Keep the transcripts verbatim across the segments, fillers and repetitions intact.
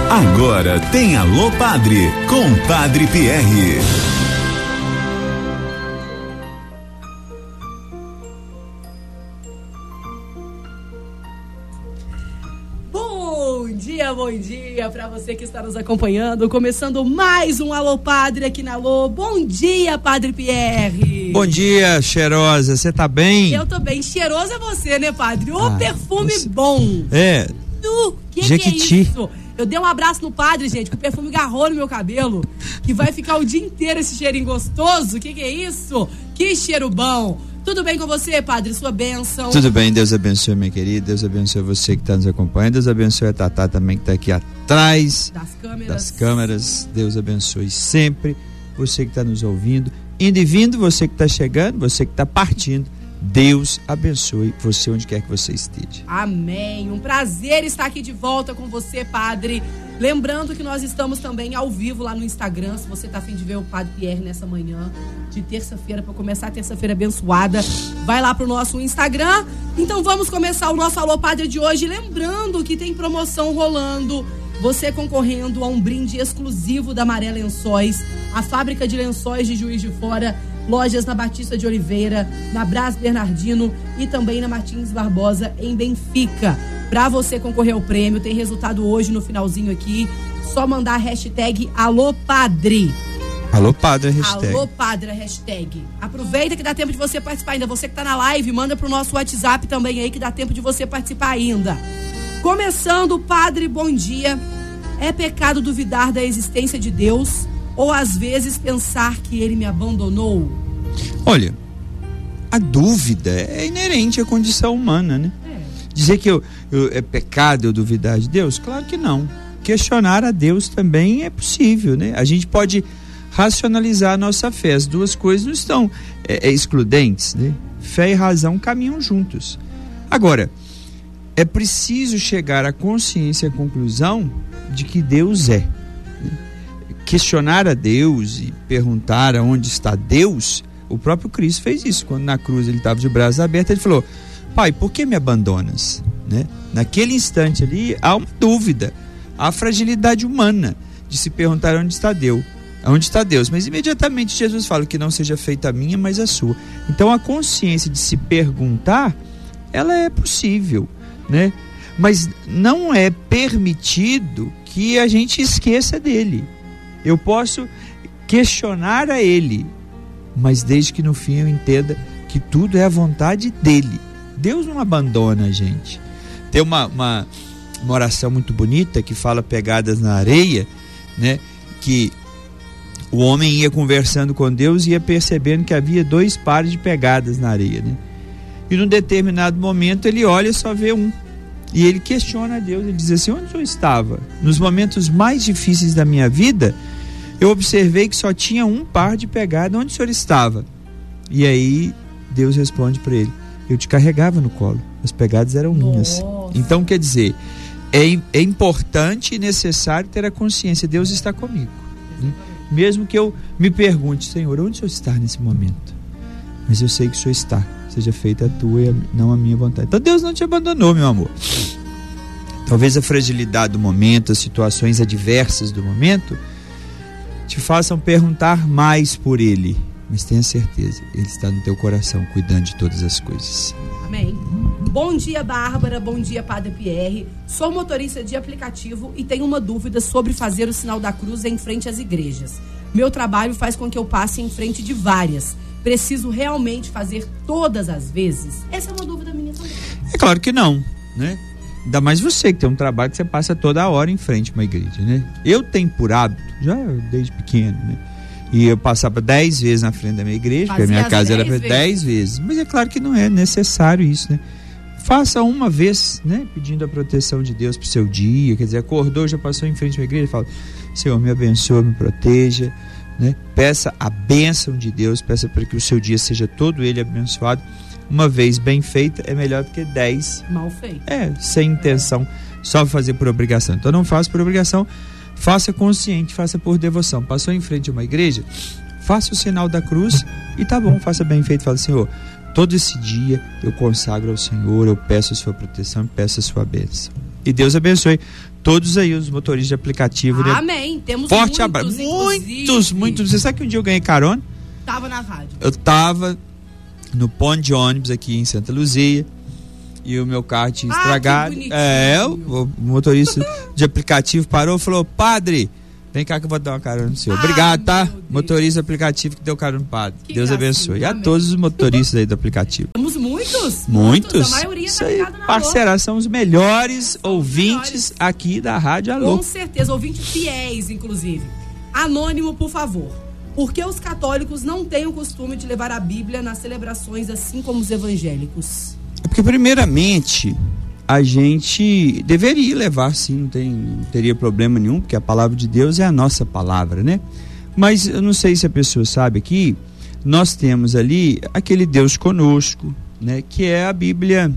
Agora tem Alô Padre, com Padre Pierre. Bom dia, bom dia para você que está nos acompanhando, começando mais um Alô Padre aqui na Alô. Bom dia, Padre Pierre. Bom dia, cheirosa, você tá bem? Eu tô bem, cheirosa é você, né, Padre? Ô, ah, perfume você... bom. É. O que, que é isso? Eu dei um abraço no Padre, gente, que o perfume agarrou no meu cabelo, que vai ficar o dia inteiro esse cheirinho gostoso. O que, que é isso? Que cheiro bom. Tudo bem com você, Padre? Sua bênção? Tudo bem, Deus abençoe, minha querida. Deus abençoe você que está nos acompanhando. Deus abençoe a Tatá também, que está aqui atrás das câmeras. das câmeras. Deus abençoe sempre você que está nos ouvindo, indo e vindo, você que está chegando, você que está partindo. Deus abençoe você onde quer que você esteja. Amém. Um prazer estar aqui de volta com você, Padre. Lembrando que nós estamos também ao vivo lá no Instagram. Se você está a fim de ver o Padre Pierre nessa manhã de terça-feira, para começar a terça-feira abençoada, vai lá pro nosso Instagram. Então vamos começar o nosso Alô Padre de hoje. Lembrando que tem promoção rolando. Você concorrendo a um brinde exclusivo da Maré Lençóis, a fábrica de lençóis de Juiz de Fora, lojas na Batista de Oliveira, na Brás Bernardino e também na Martins Barbosa, em Benfica. Para você concorrer ao prêmio, tem resultado hoje no finalzinho aqui. Só mandar a hashtag Alô Padre. Alô Padre, hashtag. Alô Padre, hashtag. Aproveita que dá tempo de você participar ainda. Você que tá na live, manda pro nosso WhatsApp também aí, que dá tempo de você participar ainda. Começando, Padre, bom dia. É pecado duvidar da existência de Deus ou às vezes pensar que ele me abandonou? Olha, a dúvida é inerente à condição humana, né? É. Dizer que eu, eu, é pecado eu duvidar de Deus? Claro que não. Questionar a Deus também é possível, né? A gente pode racionalizar a nossa fé. As duas coisas não estão é, é, excludentes, né? Fé e razão caminham juntos. Agora, é preciso chegar à consciência e à conclusão de que Deus é. Questionar a Deus e perguntar aonde está Deus, o próprio Cristo fez isso. Quando na cruz ele estava de braços abertos, ele falou: Pai, por que me abandonas? Né? Naquele instante ali há uma dúvida, há a fragilidade humana de se perguntar onde está Deus. Onde está Deus? Mas imediatamente Jesus fala que não seja feita a minha, mas a sua. Então a consciência de se perguntar, ela é possível, né? Mas não é permitido que a gente esqueça dele. Eu posso questionar a ele, mas desde que no fim eu entenda que tudo é a vontade dele. Deus não abandona a gente. Tem uma, uma, uma oração muito bonita que fala pegadas na areia, né? Que o homem ia conversando com Deus e ia percebendo que havia dois pares de pegadas na areia, né? E num determinado momento ele olha e só vê um. E ele questiona a Deus, ele diz assim: onde eu estava? Nos momentos mais difíceis da minha vida, eu observei que só tinha um par de pegadas. Onde o senhor estava? E aí Deus responde para ele: eu te carregava no colo, as pegadas eram minhas. Nossa. Então quer dizer, é, é importante e necessário ter a consciência: Deus está comigo, né? Mesmo que eu me pergunte: Senhor, onde o senhor está nesse momento? Mas eu sei que o senhor está. Seja feita a tua e a, não a minha vontade. Então Deus não te abandonou, meu amor. Talvez a fragilidade do momento, as situações adversas do momento te façam perguntar mais por ele, mas tenha certeza, ele está no teu coração cuidando de todas as coisas. Amém. Bom dia, Bárbara. Bom dia, Padre Pierre. Sou motorista de aplicativo e tenho uma dúvida sobre fazer o sinal da cruz em frente às igrejas. Meu trabalho faz com que eu passe em frente de várias. Preciso realmente fazer todas as vezes? Essa é uma dúvida minha também. É claro que não, né? Ainda mais você que tem um trabalho que você passa toda hora em frente a uma igreja, né? Eu tenho por hábito, já desde pequeno, né? E eu passava dez vezes na frente da minha igreja, porque a minha casa era para dez vezes. Mas é claro que não é necessário isso, né? Faça uma vez, né? Pedindo a proteção de Deus pro seu dia. Quer dizer, acordou, já passou em frente a uma igreja, fala: Senhor, me abençoa, me proteja, né? Peça a bênção de Deus, peça para que o seu dia seja todo ele abençoado. Uma vez bem feita é melhor do que dez mal feita. É, sem intenção, é. Só fazer por obrigação. Então não faça por obrigação, faça consciente, faça por devoção. Passou em frente a uma igreja, faça o sinal da cruz e tá bom, faça bem feito. Fala: Senhor, todo esse dia eu consagro ao Senhor, eu peço a sua proteção, peço a sua bênção. E Deus abençoe todos aí os motoristas de aplicativo. Ah, né? amém. Temos Forte muitos, abraço. Muitos, muitos. Você sabe que um dia eu ganhei carona? Tava na rádio. Eu tava no ponto de ônibus aqui em Santa Luzia e o meu carro tinha Ah, estragado. que É, o, o motorista de aplicativo parou e falou: Padre, vem cá que eu vou dar uma carona no senhor. Ai, Obrigado, tá? meu Deus. Motorista do aplicativo que deu carona no padre. Que Deus gracinha, abençoe. E a amém. todos os motoristas aí do aplicativo. Temos muitos. Muitos. A maioria Isso tá aí, ligado na parceira, são os melhores São os ouvintes melhores. aqui da Rádio Alô. Com certeza, ouvintes fiéis, inclusive. Anônimo, por favor. Por que os católicos não têm o costume de levar a Bíblia nas celebrações, assim como os evangélicos? É porque, primeiramente, a gente deveria levar, sim, não, tem, não teria problema nenhum, porque a palavra de Deus é a nossa palavra, né? Mas eu não sei se a pessoa sabe aqui, nós temos ali aquele Deus conosco, né? Que é a Bíblia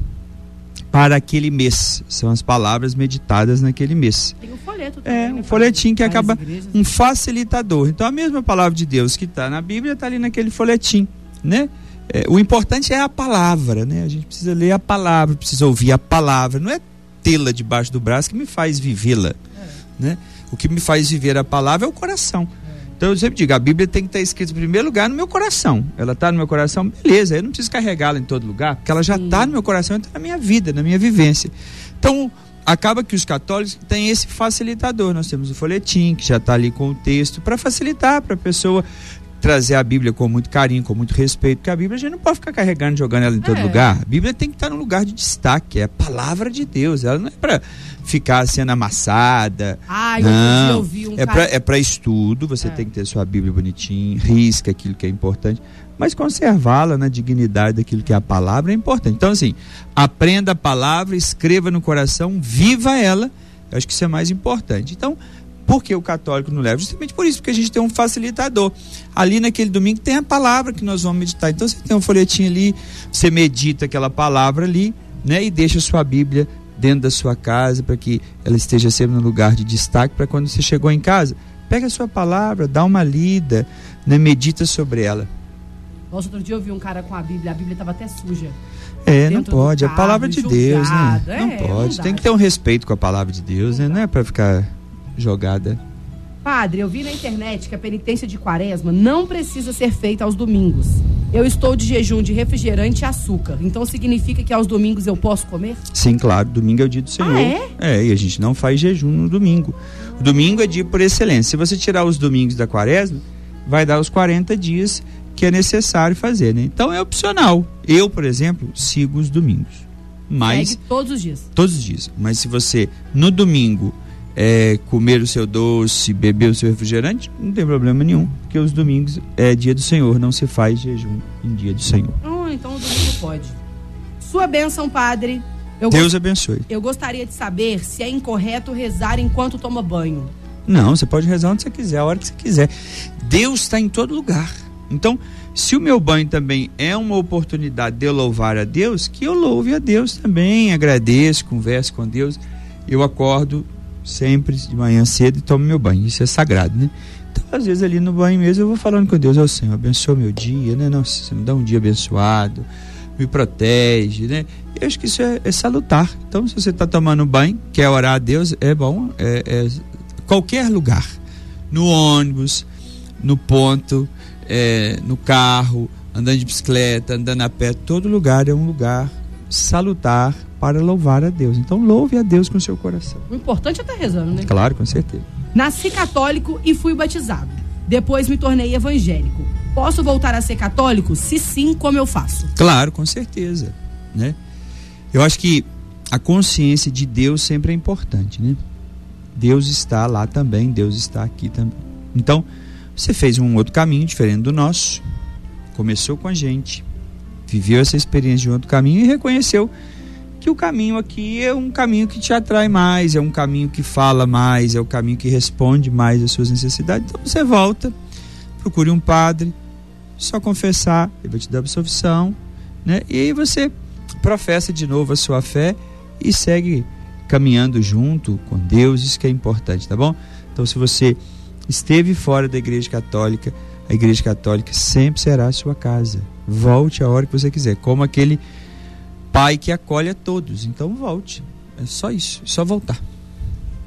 para aquele mês. São as palavras meditadas naquele mês. Tem um folheto também. É, né, um folhetim que para as acaba, igrejas. um facilitador. Então a mesma palavra de Deus que está na Bíblia está ali naquele folhetim, né? É, o importante é a palavra, né? A gente precisa ler a palavra, precisa ouvir a palavra. Não é tê-la debaixo do braço que me faz vivê-la, É. né? O que me faz viver a palavra é o coração. Então eu sempre digo, a Bíblia tem que estar escrita em primeiro lugar no meu coração. Ela está no meu coração, beleza, eu não preciso carregá-la em todo lugar, porque ela já está no meu coração, está na minha vida, na minha vivência. Então, acaba que os católicos têm esse facilitador. Nós temos o folhetim, que já está ali com o texto, para facilitar para a pessoa trazer a Bíblia com muito carinho, com muito respeito, porque a Bíblia a gente não pode ficar carregando, jogando ela em todo É. lugar. A Bíblia tem que estar num lugar de destaque, é a palavra de Deus, ela não é para ficar sendo amassada. Ai, outro dia Não, eu vi um é cara... para é para estudo, você É. tem que ter sua Bíblia bonitinha, risca aquilo que é importante, mas conservá-la na dignidade daquilo que é a palavra é importante. Então, assim, aprenda a palavra, escreva no coração, viva ela, eu acho que isso é mais importante. Então, por que o católico não leva? Justamente por isso, porque a gente tem um facilitador. Ali naquele domingo tem a palavra que nós vamos meditar. Então, você tem um folhetinho ali, você medita aquela palavra ali, né, e deixa a sua Bíblia dentro da sua casa, para que ela esteja sempre no lugar de destaque, para quando você chegou em casa, pega a sua palavra, dá uma lida, né, medita sobre ela. Nossa, outro dia eu vi um cara com a Bíblia, a Bíblia estava até suja. É, não Dentro do pode, a carro, palavra de Deus, né? julgado. Não É, pode, não tem dá. que ter um respeito com a palavra de Deus, né? Não é para ficar jogada. Padre, eu vi na internet que a penitência de quaresma não precisa ser feita aos domingos. Eu estou de jejum de refrigerante e açúcar. Então significa que aos domingos eu posso comer? Sim, claro, domingo é o dia do Senhor. Ah, é? É, e a gente não faz jejum no domingo. O domingo é dia por excelência. Se você tirar os domingos da quaresma, vai dar os quarenta dias que é necessário fazer, né? Então é opcional. Eu, por exemplo, sigo os domingos. Mas Segue todos os dias. todos os dias. Mas se você, no domingo, é, comer o seu doce, beber o seu refrigerante, não tem problema nenhum, porque os domingos é dia do Senhor, não se faz jejum em dia do Senhor. Ah, então o domingo pode. Sua bênção, padre. Eu, Deus go- abençoe. eu gostaria de saber se é incorreto rezar enquanto toma banho. Não, você pode rezar onde você quiser, a hora que você quiser. Deus está em todo lugar. Então, se o meu banho também é uma oportunidade de eu louvar a Deus, que eu louve a Deus também, agradeço, converso com Deus. Eu acordo sempre de manhã cedo e tomo meu banho, isso é sagrado, né? Então, às vezes ali no banho mesmo eu vou falando com Deus, ó Senhor, abençoa meu dia, né? Não, você me dá um dia abençoado, me protege, né? Eu acho que isso é, é salutar. Então, se você está tomando banho, quer orar a Deus, é bom, é, é qualquer lugar, no ônibus, no ponto, é, no carro, andando de bicicleta, andando a pé, todo lugar é um lugar salutar para louvar a Deus. Então louve a Deus com o seu coração. O importante é estar rezando, né? Claro, com certeza. Nasci católico e fui batizado. Depois me tornei evangélico. Posso voltar a ser católico? Se sim, como eu faço? Claro, com certeza, né? Eu acho que a consciência de Deus sempre é importante, né? Deus está lá também, Deus está aqui também. Então, você fez um outro caminho diferente do nosso, começou com a gente, viveu essa experiência de um outro caminho e reconheceu que o caminho aqui é um caminho que te atrai mais, é um caminho que fala mais, é o caminho que responde mais às suas necessidades. Então você volta, procure um padre, só confessar, ele vai te dar absolvição, né? E aí você professa de novo a sua fé e segue caminhando junto com Deus, isso que é importante, tá bom? Então, se você esteve fora da Igreja Católica, a Igreja Católica sempre será a sua casa. Volte a hora que você quiser, como aquele pai que acolhe a todos. Então volte, é só isso, é só voltar.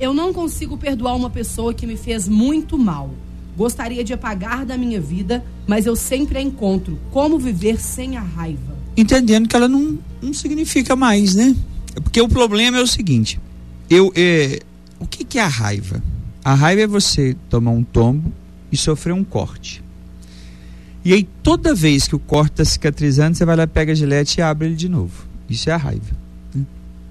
Eu não consigo perdoar uma pessoa que me fez muito mal. Gostaria de apagar da minha vida, mas eu sempre a encontro. Como viver sem a raiva? Entendendo que ela não, não significa mais, né? Porque o problema é o seguinte, eu, é, o que, que é a raiva? A raiva é você tomar um tombo e sofrer um corte. E aí toda vez que o corte está cicatrizando, você vai lá, pega a gilete e abre ele de novo. Isso é a raiva, né?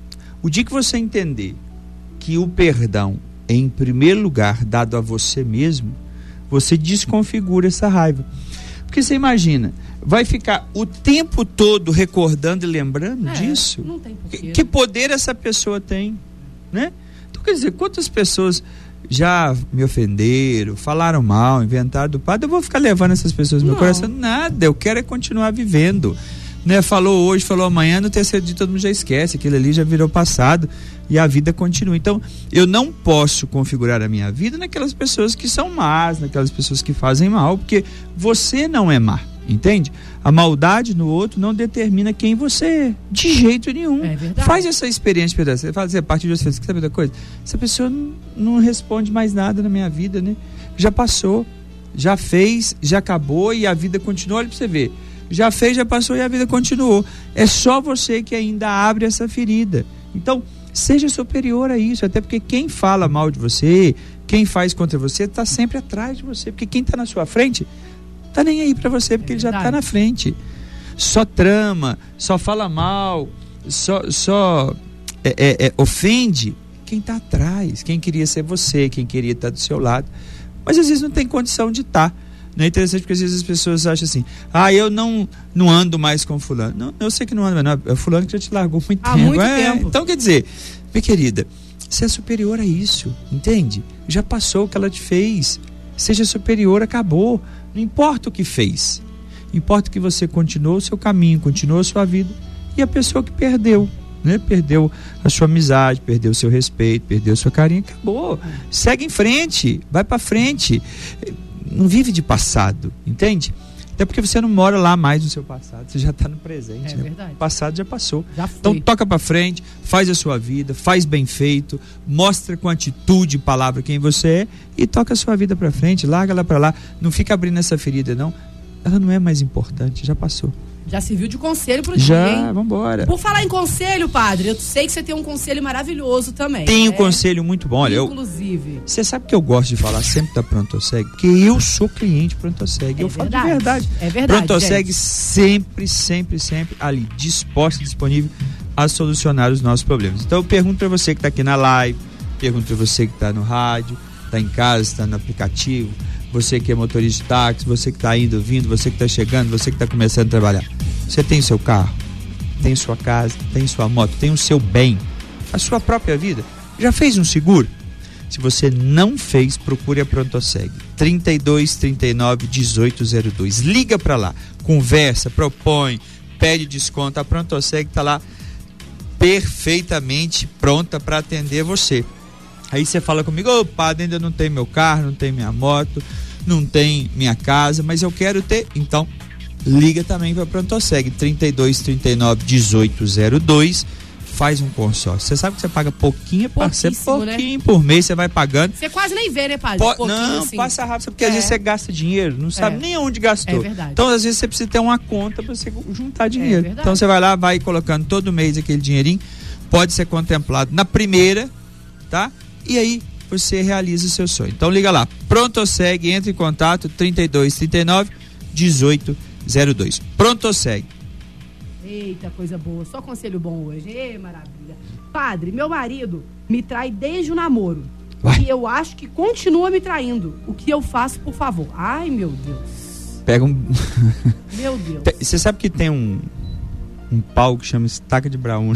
O dia que você entender que o perdão é em primeiro lugar dado a você mesmo, você desconfigura essa raiva. Porque você imagina, vai ficar o tempo todo recordando e lembrando é, disso? Não tem porquê. Que, que poder essa pessoa tem, né? Então, quer dizer, quantas pessoas já me ofenderam, falaram mal, inventaram do padre, eu vou ficar levando essas pessoas no meu coração? Nada, eu quero é continuar vivendo, né? Falou hoje, falou amanhã, no terceiro dia todo mundo já esquece, aquilo ali já virou passado e a vida continua. Então, eu não posso configurar a minha vida naquelas pessoas que são más, naquelas pessoas que fazem mal, porque você não é má, entende? A maldade no outro não determina quem você é, de jeito nenhum. É verdade. Faz essa experiência, Pedro. Você fala assim, a partir de você, você sabe da coisa? Essa pessoa não, não responde mais nada na minha vida, né? Já passou, já fez, já acabou e a vida continua. Olha pra você ver. Já fez, já passou e a vida continuou. É só você que ainda abre essa ferida. Então, seja superior a isso, até porque quem fala mal de você, quem faz contra você, está sempre atrás de você, porque quem está na sua frente tá nem aí para você, porque é ele já está na frente. Só trama, só fala mal, só, só é, é, é, ofende quem está atrás, quem queria ser você, quem queria estar do seu lado, mas às vezes não tem condição de estar. Não é interessante porque às vezes as pessoas acham assim, ah, eu não, não ando mais com fulano. Não, eu sei que não ando, mas não, é fulano que já te largou muito Há tempo. muito é, tempo. Então, quer dizer, minha querida, você é superior a isso, entende? Já passou o que ela te fez. Seja superior, acabou. Não importa o que fez. Importa que você continuou o seu caminho, continuou a sua vida. E a pessoa que perdeu, né? Perdeu a sua amizade, perdeu o seu respeito, perdeu o seu carinho, acabou. Segue em frente, vai pra frente. Não vive de passado, entende? Até porque você não mora lá mais no seu passado, você já está no presente, é né? verdade. O passado já passou. Já foi. Então toca para frente, faz a sua vida, faz bem feito, mostra com atitude e palavra quem você é e toca a sua vida para frente, larga ela para lá, não fica abrindo essa ferida não, ela não é mais importante, já passou. Já serviu de conselho pro Já, dia, hein? vambora. Por falar em conselho, padre, eu sei que você tem um conselho maravilhoso também. Tem um né? conselho muito bom. Olha, inclusive. Você sabe que eu gosto de falar sempre da Prontosseg? Porque eu sou cliente Prontosseg. É eu verdade, falo de verdade. É verdade. Prontosseg sempre, sempre, sempre ali, disposta, disponível a solucionar os nossos problemas. Então eu pergunto para você que está aqui na live, pergunto para você que está no rádio, está em casa, está no aplicativo, você que é motorista de táxi, você que está indo, vindo, você que está chegando, você que está começando a trabalhar. Você tem seu carro, tem sua casa, tem sua moto, tem o seu bem, a sua própria vida. Já fez um seguro? Se você não fez, procure a Prontosseg. trinta e dois, trinta e nove, dezoito zero dois. Liga para lá, conversa, propõe, pede desconto. A Prontosseg está lá perfeitamente pronta para atender você. Aí você fala comigo, ô padre, ainda não tem meu carro, não tem minha moto, não tem minha casa, mas eu quero ter. Então, liga também para a Prontosseg, trinta e dois, trinta e nove, dezoito zero dois, faz um consórcio. Você sabe que você paga pouquinho, passa pouquinho, né? Por mês, você vai pagando. Você quase nem vê, né, padre? Po- um não, assim. Passa rápido, porque é. às vezes você gasta dinheiro, não sabe é. nem onde gastou. É verdade. Então, às vezes você precisa ter uma conta para você juntar dinheiro. É então, você vai lá, vai colocando todo mês aquele dinheirinho, pode ser contemplado na primeira, tá? E aí, você realiza o seu sonho. Então, liga lá, Prontosseg, entre em contato, trinta e dois, trinta e nove, dezoito zero dois. Prontosseg. Eita, coisa boa. Só conselho bom hoje. Ê, maravilha. Padre, meu marido me trai desde o namoro. Vai. E eu acho que continua me traindo. O que eu faço, por favor? Ai, meu Deus. Pega um... Meu Deus. Você sabe que tem um, um pau que chama estaca de Brauna.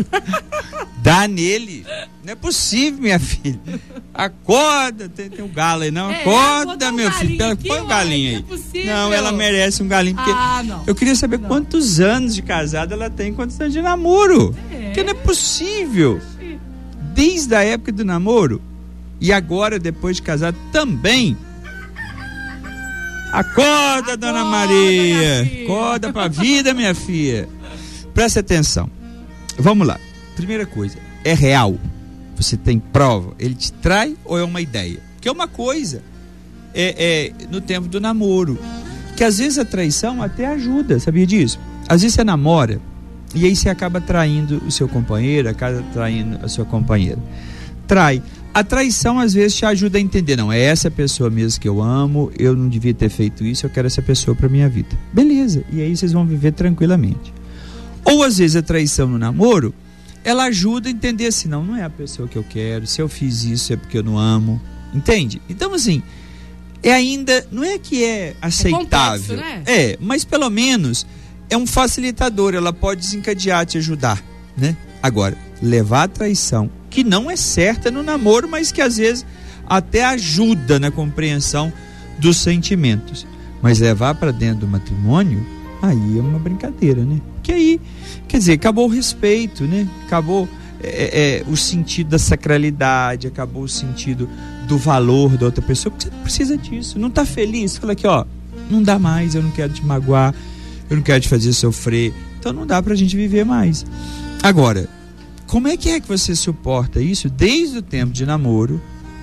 Dá nele. Não é possível, minha filha. Acorda. Tem, tem um galo aí, não? É, Acorda, um meu filho. Aqui, põe um galinho aí. É não, ela merece um galinho. Porque ah, não. Eu queria saber não. quantos anos de casada ela tem, quantos anos de namoro. É. Porque não é possível. Desde a época do namoro e agora, depois de casado, também. Acorda, Acorda dona Maria. Acorda pra vida, minha filha. Presta atenção. Vamos lá. Primeira coisa, é real. Você tem prova? Ele te trai ou é uma ideia? Porque é uma coisa, é, é no tempo do namoro, que às vezes a traição até ajuda, sabia disso? Às vezes você namora e aí você acaba traindo o seu companheiro, acaba traindo a sua companheira. Trai. A traição às vezes te ajuda a entender, não, é essa pessoa mesmo que eu amo, eu não devia ter feito isso, eu quero essa pessoa para minha vida. Beleza, e aí vocês vão viver tranquilamente. Ou às vezes a traição no namoro, ela ajuda a entender assim, não, não é a pessoa que eu quero, se eu fiz isso é porque eu não amo, entende? Então assim, é ainda, não é que é aceitável, é, complexo, né? É, mas pelo menos é um facilitador, ela pode desencadear, te ajudar, né? Agora, levar a traição, que não é certa no namoro, mas que às vezes até ajuda na compreensão dos sentimentos, mas levar para dentro do matrimônio, aí é uma brincadeira, né? Que aí, quer dizer, acabou o respeito, né? Acabou é, é, o sentido da sacralidade, acabou o sentido do valor da outra pessoa, porque você não precisa disso, não está feliz, fala aqui, ó, não dá mais, eu não quero te magoar, eu não quero te fazer sofrer, então não dá pra gente viver mais. Agora, como é que é que você suporta isso desde o tempo de namoro,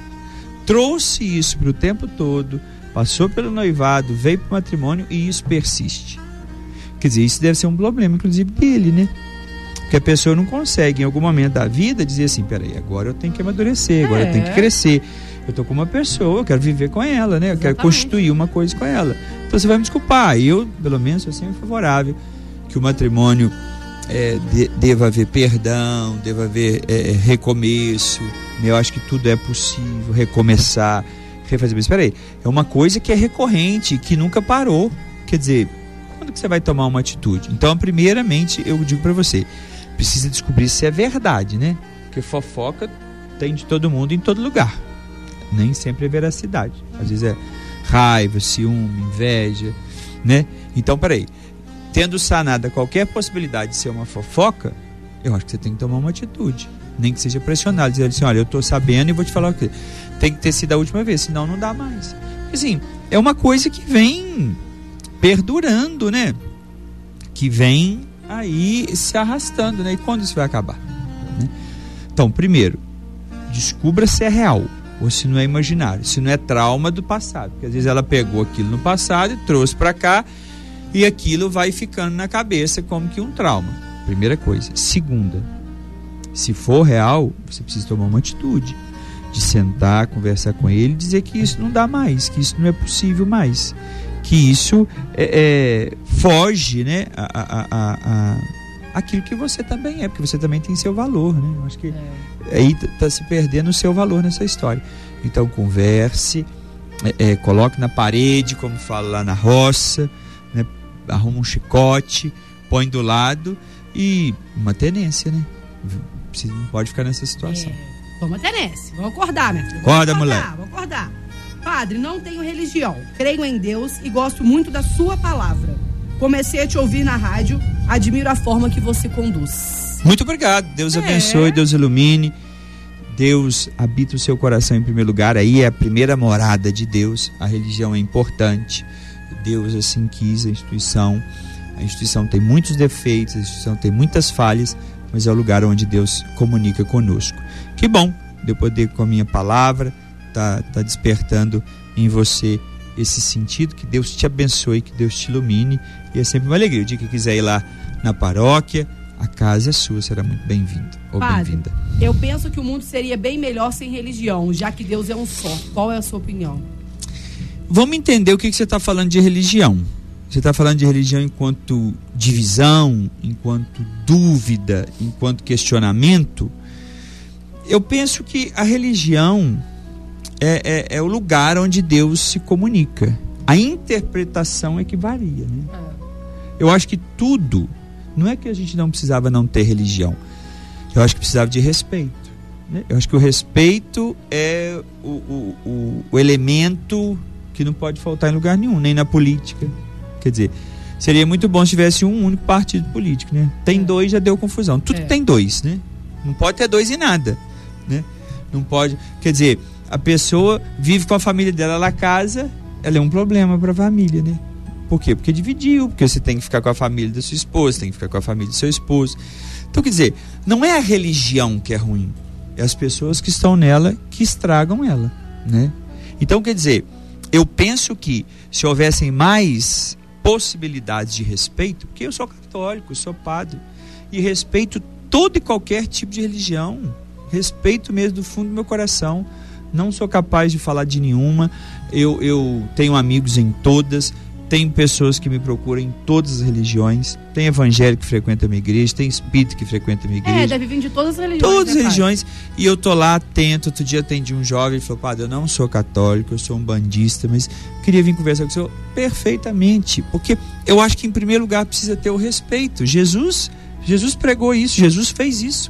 trouxe isso pro tempo todo, passou pelo noivado, veio pro matrimônio e isso persiste? Quer dizer, isso deve ser um problema, inclusive, dele, né? Porque a pessoa não consegue, em algum momento da vida, dizer assim, peraí, agora eu tenho que amadurecer, agora é. eu tenho que crescer. Eu tô com uma pessoa, eu quero viver com ela, né? Eu Exatamente. quero constituir uma coisa com ela. Então você vai me desculpar. Eu, pelo menos, sou sempre favorável que o matrimônio é, de, deva haver perdão, deva haver é, recomeço. Eu acho que tudo é possível, recomeçar, refazer. Mas espera aí, é uma coisa que é recorrente, que nunca parou. Quer dizer, quando que você vai tomar uma atitude? Então, primeiramente, eu digo para você, precisa descobrir se é verdade, né? Porque fofoca tem de todo mundo em todo lugar. Nem sempre é veracidade. Às vezes é raiva, ciúme, inveja, né? Então, peraí, tendo sanada qualquer possibilidade de ser uma fofoca, eu acho que você tem que tomar uma atitude, nem que seja pressionado, dizer assim, olha, eu tô sabendo e vou te falar o quê? Tem que ter sido a última vez, senão não dá mais. Assim, é uma coisa que vem perdurando, né? Que vem aí se arrastando, né? E quando isso vai acabar? Né? Então, primeiro, descubra se é real ou se não é imaginário, se não é trauma do passado, porque às vezes ela pegou aquilo no passado e trouxe para cá e aquilo vai ficando na cabeça como que um trauma. Primeira coisa. Segunda, se for real, você precisa tomar uma atitude de sentar, conversar com ele e dizer que isso não dá mais, que isso não é possível mais, que isso é, é, foge, né, a, a, a, a, aquilo que você também é, porque você também tem seu valor, né? Eu acho que é. aí está se perdendo o seu valor nessa história. Então converse, é, é, coloque na parede, como fala lá na roça, né? Arruma um chicote, põe do lado e uma tenência, né? Você não pode ficar nessa situação. É, toma tenência, vamos acordar, minha filha. Acorda, vamos mulher. Acordar, vamos acordar. Padre, não tenho religião, creio em Deus e gosto muito da sua palavra. Comecei a te ouvir na rádio, admiro a forma que você conduz. Muito obrigado, Deus é. abençoe, Deus ilumine, Deus habita o seu coração em primeiro lugar, aí é a primeira morada de Deus, a religião é importante, Deus assim quis a instituição, a instituição tem muitos defeitos, a instituição tem muitas falhas, mas é o lugar onde Deus comunica conosco. Que bom, de eu poder com a minha palavra, tá, tá despertando em você esse sentido, que Deus te abençoe, que Deus te ilumine, e é sempre uma alegria. O dia que quiser ir lá na paróquia, a casa é sua, será muito bem-vindo ou bem-vinda. Eu penso que o mundo seria bem melhor sem religião, já que Deus é um só. Qual é a sua opinião? Vamos entender o que, que você está falando de religião. Você está falando de religião enquanto divisão, enquanto dúvida, enquanto questionamento. Eu penso que a religião É, é, é o lugar onde Deus se comunica. A interpretação é que varia, né? Eu acho que tudo, não é que a gente não precisava não ter religião, eu acho que precisava de respeito, né? Eu acho que o respeito é o, o, o, o elemento que não pode faltar em lugar nenhum, nem na política. Quer dizer, seria muito bom se tivesse um único partido político, né? Tem é. dois, já deu confusão. Tudo é. tem dois, né? Não pode ter dois em nada, né? Não pode, quer dizer, a pessoa vive com a família dela na casa, ela é um problema para a família, né? Por quê? Porque dividiu, porque você tem que ficar com a família da sua esposa, tem que ficar com a família do seu esposo. Então, quer dizer, não é a religião que é ruim, É as pessoas que estão nela que estragam ela, né? Então, quer dizer, eu penso que se houvessem mais possibilidades de respeito, porque eu sou católico, eu sou padre, e respeito todo e qualquer tipo de religião, respeito mesmo do fundo do meu coração, não sou capaz de falar de nenhuma, eu, eu tenho amigos em todas, tem pessoas que me procuram em todas as religiões, tem evangélico que frequenta a minha igreja, tem espírito que frequenta a minha igreja. É, deve vir de todas as religiões. Todas as né, religiões, e eu tô lá atento. Outro dia atendi um jovem e falou: padre, eu não sou católico, eu sou um bandista, mas queria vir conversar com o senhor. Perfeitamente, porque eu acho que em primeiro lugar precisa ter o respeito. Jesus, Jesus pregou isso, Jesus fez isso.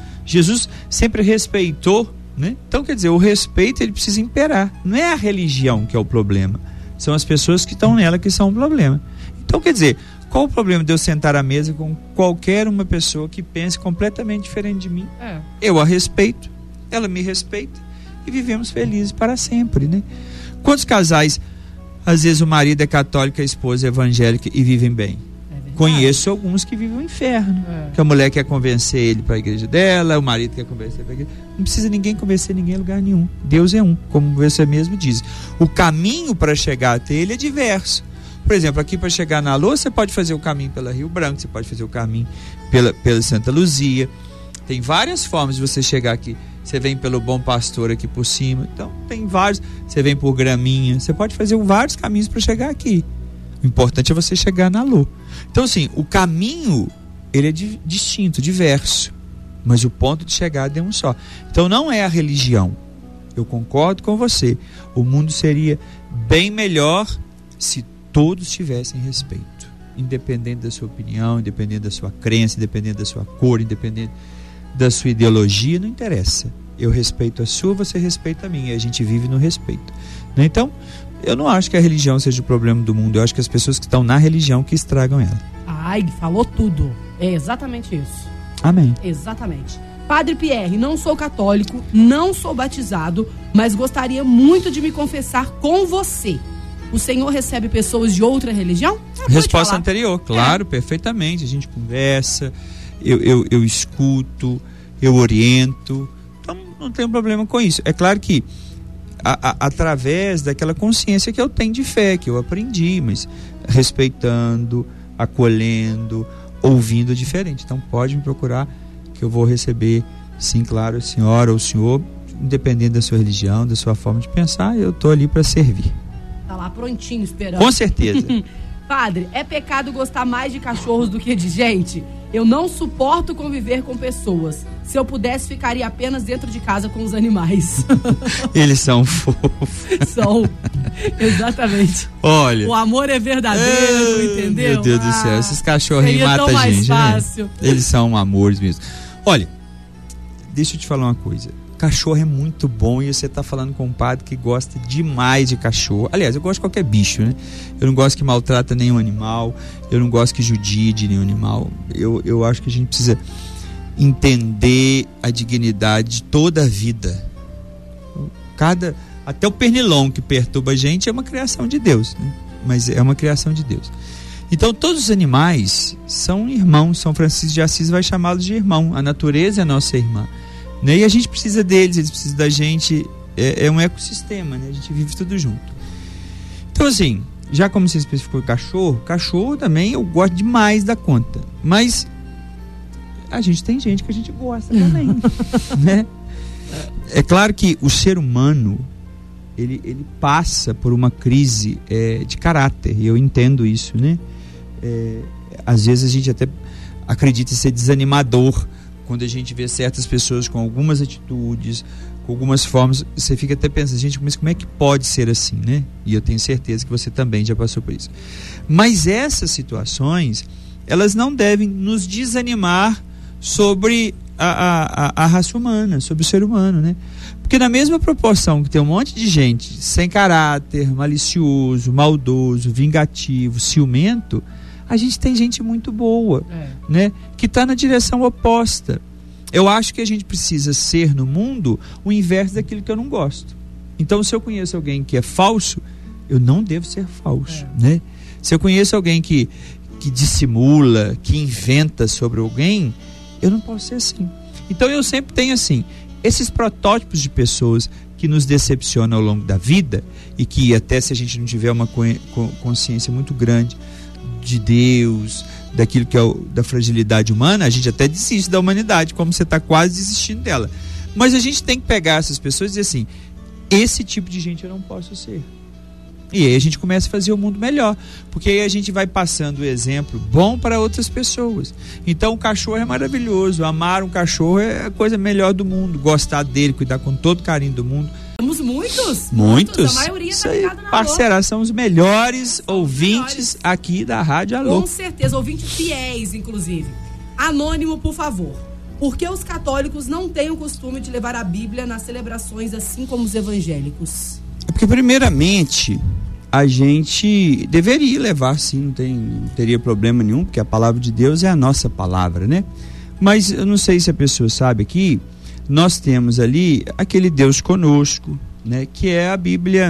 Jesus sempre respeitou, né? Então, quer dizer, o respeito ele precisa imperar. Não é a religião que é o problema, são as pessoas que estão nela que são o problema. Então, quer dizer, qual o problema de eu sentar à mesa com qualquer uma pessoa que pense completamente diferente de mim? É. Eu a respeito, ela me respeita e vivemos felizes para sempre, né? Quantos casais, às vezes o marido é católico, a esposa é evangélica e vivem bem? Conheço alguns que vivem o inferno, é. que a mulher quer convencer ele para a igreja dela, o marido quer convencer para a igreja. Não precisa ninguém convencer ninguém em lugar nenhum. Deus é um, como você mesmo diz. O caminho para chegar até ele é diverso. Por exemplo, aqui para chegar na Lua, você pode fazer o caminho pela Rio Branco, você pode fazer o caminho pela, pela Santa Luzia. Tem várias formas de você chegar aqui. Você vem pelo Bom Pastor aqui por cima. Então, tem vários. Você vem por Graminha. Você pode fazer vários caminhos para chegar aqui. O importante é você chegar na Lua. Então, assim, o caminho, ele é di- distinto, diverso, mas o ponto de chegada é um só. Então, não é a religião. Eu concordo com você. O mundo seria bem melhor se todos tivessem respeito, independente da sua opinião, independente da sua crença, independente da sua cor, independente da sua ideologia, não interessa. Eu respeito a sua, você respeita a minha, e a gente vive no respeito. Então, eu não acho que a religião seja o problema do mundo, eu acho que as pessoas que estão na religião que estragam ela. Ai, falou tudo. É exatamente isso. Amém. Exatamente. Padre Pierre, não sou católico, não sou batizado, mas gostaria muito de me confessar com você. O senhor recebe pessoas de outra religião? Resposta anterior, claro, é. perfeitamente. A gente conversa, eu, eu, eu escuto, eu oriento. Então não tem problema com isso. É claro que a, a, através daquela consciência que eu tenho de fé, que eu aprendi, mas respeitando, acolhendo, ouvindo diferente. Então pode me procurar que eu vou receber, sim, claro, a senhora ou o senhor, independente da sua religião, da sua forma de pensar, eu estou ali para servir. Tá lá prontinho esperando. Com certeza. Padre, é pecado gostar mais de cachorros do que de gente? Eu não suporto conviver com pessoas. Se eu pudesse, ficaria apenas dentro de casa com os animais. Eles são fofos. São. Exatamente. Olha. O amor é verdadeiro, é, entendeu? Meu Deus ah, do céu, esses cachorrinhos matam a gente. Fácil. Né? Eles são amores mesmo. Olha, deixa eu te falar uma coisa. Cachorro é muito bom e você está falando com um padre que gosta demais de cachorro. Aliás, eu gosto de qualquer bicho, né? Eu não gosto que maltrata nenhum animal, eu não gosto que judie de nenhum animal. Eu, eu acho que a gente precisa entender a dignidade de toda a vida. Cada, até o pernilongo que perturba a gente é uma criação de Deus, né? Mas é uma criação de Deus. Então todos os animais são irmãos. São Francisco de Assis vai chamá-los de irmão. A natureza é nossa irmã. Né? E a gente precisa deles, eles precisam da gente, é, é um ecossistema, né? A gente vive tudo junto. Então assim, já como você especificou cachorro, cachorro também eu gosto demais da conta, mas a gente tem gente que a gente gosta também. Né? É claro que o ser humano ele, ele passa por uma crise é, de caráter, e eu entendo isso, né? É, às vezes a gente até acredita ser desanimador quando a gente vê certas pessoas com algumas atitudes, com algumas formas, você fica até pensando, gente, mas como é que pode ser assim, né? E eu tenho certeza que você também já passou por isso. Mas essas situações, elas não devem nos desanimar sobre a, a, a raça humana, sobre o ser humano, né? Porque na mesma proporção que tem um monte de gente sem caráter, malicioso, maldoso, vingativo, ciumento, a gente tem gente muito boa, é. né? Que está na direção oposta. Eu acho que a gente precisa ser no mundo o inverso daquilo que eu não gosto. Então, se eu conheço alguém que é falso, eu não devo ser falso, é. né? Se eu conheço alguém que, que dissimula, que inventa sobre alguém, eu não posso ser assim. Então, eu sempre tenho assim, esses protótipos de pessoas que nos decepcionam ao longo da vida e que até se a gente não tiver uma consciência muito grande de Deus, daquilo que é o, da fragilidade humana, a gente até desiste da humanidade, como você está quase desistindo dela. Mas a gente tem que pegar essas pessoas e dizer assim, esse tipo de gente eu não posso ser. E aí a gente começa a fazer o mundo melhor, porque aí a gente vai passando o exemplo bom para outras pessoas. Então o cachorro é maravilhoso, amar um cachorro é a coisa melhor do mundo, gostar dele, cuidar com todo carinho do mundo. Temos muitos, muitos, muitos. A maioria Isso tá aí, ligado na parceira, são os melhores são ouvintes melhores. Aqui da Rádio Alô. Com certeza, ouvintes fiéis, inclusive. Anônimo, por favor. Por que os católicos não têm o costume de levar a Bíblia nas celebrações, assim como os evangélicos? É porque, primeiramente, a gente deveria levar, sim, não, tem, não teria problema nenhum, porque a palavra de Deus é a nossa palavra, né? Mas eu não sei se a pessoa sabe aqui, nós temos ali aquele Deus conosco, né? Que é a Bíblia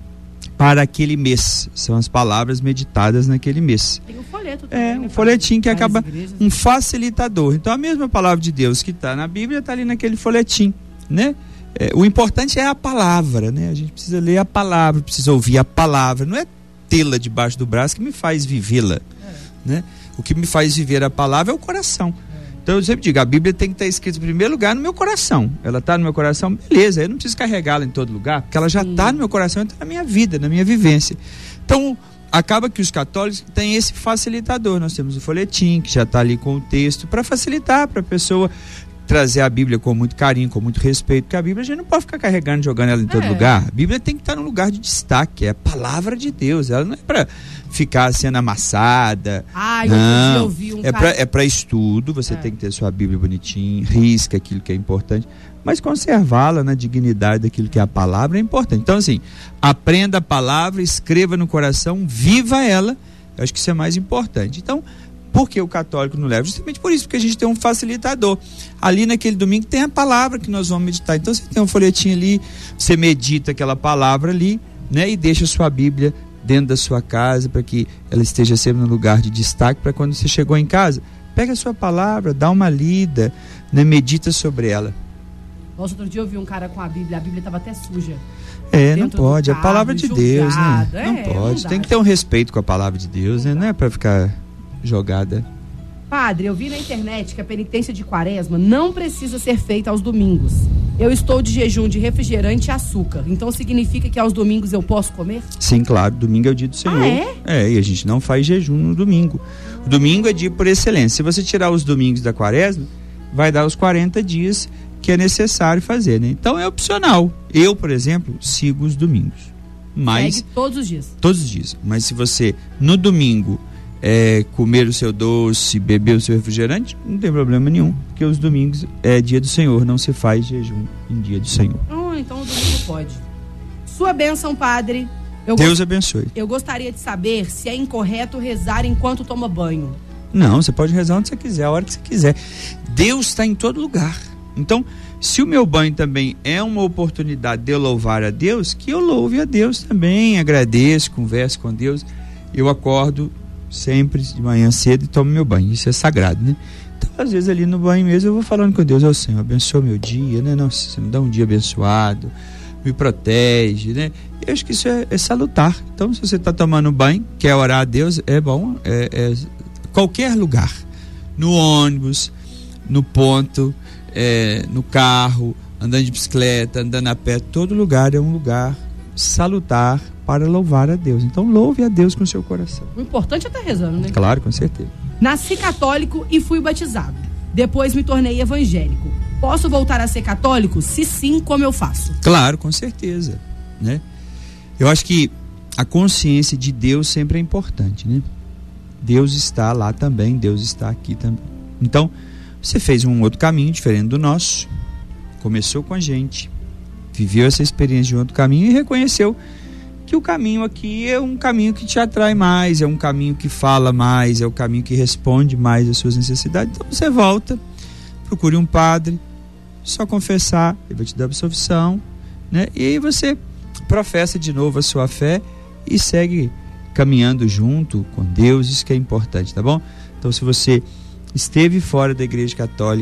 para aquele mês, são as palavras meditadas naquele mês. Tem um folheto também, É, né, um folhetim que acaba, igrejas. um facilitador. Então a mesma palavra de Deus que está na Bíblia está ali naquele folhetim, né? É, o importante é a palavra, né? A gente precisa ler a palavra, precisa ouvir a palavra, não é tê-la debaixo do braço que me faz vivê-la, é. né? O que me faz viver a palavra é o coração. É. Então eu sempre digo, a Bíblia tem que estar escrita em primeiro lugar no meu coração. Ela está no meu coração, beleza, eu não preciso carregá-la em todo lugar, porque ela já está no meu coração, está na minha vida, na minha vivência. Então acaba que os católicos têm esse facilitador. Nós temos o folhetim que já está ali com o texto para facilitar para a pessoa trazer a Bíblia com muito carinho, com muito respeito, porque a Bíblia a gente não pode ficar carregando, jogando ela em todo é. lugar. A Bíblia tem que estar num lugar de destaque, é a palavra de Deus, ela não é para ficar sendo amassada. Ah, não, eu ouvi um é para é para estudo, você é. tem que ter sua Bíblia bonitinha, risca aquilo que é importante, mas conservá-la na dignidade daquilo que é a palavra é importante. Então assim, aprenda a palavra, escreva no coração, viva ela, eu acho que isso é mais importante. Então, por que o católico não leva? Justamente por isso, porque a gente tem um facilitador. Ali naquele domingo tem a palavra que nós vamos meditar. Então você tem um folhetinho ali, você medita aquela palavra ali, né? E deixa a sua Bíblia dentro da sua casa para que ela esteja sempre no lugar de destaque, para quando você chegou em casa, pega a sua palavra, dá uma lida, né? Medita sobre ela. Nossa, outro dia eu vi um cara com a Bíblia, a Bíblia estava até suja. É, não pode, carro, a palavra de julgado. Deus, né? É, não pode, não tem que ter um respeito com a palavra de Deus, não né? Não é para ficar jogada. Padre, eu vi na internet que a penitência de quaresma não precisa ser feita aos domingos. Eu estou de jejum de refrigerante e açúcar, então significa que aos domingos eu posso comer? Sim, claro, domingo é o dia do Senhor. Ah, é? É, e a gente não faz jejum no domingo. O domingo é dia por excelência. Se você tirar os domingos da quaresma, vai dar os quarenta dias que é necessário fazer, né? Então é opcional. Eu, por exemplo, sigo os domingos. Mas segue todos os dias? Todos os dias. Mas se você, no domingo, É, comer o seu doce, beber o seu refrigerante, não tem problema nenhum, porque os domingos é dia do Senhor, não se faz jejum em dia do Senhor. Oh, então o domingo pode. Sua bênção, Padre. Eu Deus go- abençoe. Eu gostaria de saber se é incorreto rezar enquanto toma banho. Não, você pode rezar onde você quiser, a hora que você quiser. Deus está em todo lugar. Então, se o meu banho também é uma oportunidade de eu louvar a Deus, que eu louve a Deus também, agradeço, converso com Deus. Eu acordo sempre de manhã cedo e tomo meu banho, isso é sagrado, né? Então às vezes ali no banho mesmo eu vou falando com Deus, ó Senhor, abençoa meu dia, né? Nossa, você me dá um dia abençoado, me protege, né? Eu acho que isso é, é salutar. Então se você está tomando banho, quer orar a Deus, é bom, é, é qualquer lugar, no ônibus, no ponto, é, no carro, andando de bicicleta, andando a pé, todo lugar é um lugar salutar para louvar a Deus. Então louve a Deus com o seu coração. O importante é estar rezando, né? Claro, com certeza. Nasci católico e fui batizado. Depois me tornei evangélico. Posso voltar a ser católico? Se sim, como eu faço? Claro, com certeza, né? Eu acho que a consciência de Deus sempre é importante, né? Deus está lá também, Deus está aqui também. Então, você fez um outro caminho diferente do nosso, começou com a gente, viveu essa experiência de um outro caminho e reconheceu que o caminho aqui é um caminho que te atrai mais, é um caminho que fala mais, é o caminho que responde mais às suas necessidades. Então você volta, procure um padre, só confessar, ele vai te dar absolvição, né? E aí você professa de novo a sua fé e segue caminhando junto com Deus, isso que é importante, tá bom? Então se você esteve fora da Igreja Católica,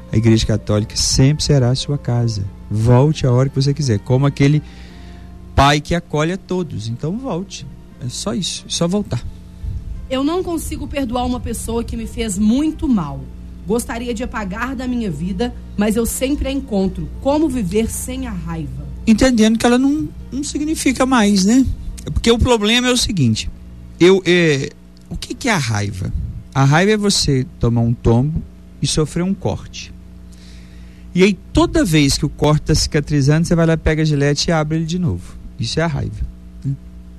a Igreja Católica sempre será a sua casa. Volte a hora que você quiser, como aquele pai que acolhe a todos. Então volte, é só isso, é só voltar. Eu não consigo perdoar uma pessoa que me fez muito mal. Gostaria de apagar da minha vida, mas eu sempre a encontro. Como viver sem a raiva? Entendendo que ela não, não significa mais, né? Porque o problema é o seguinte, eu, é, o que, que é a raiva? A raiva é você tomar um tombo e sofrer um corte. E aí toda vez que o corte está cicatrizando, você vai lá, pega a gilete e abre ele de novo. Isso é a raiva. Né?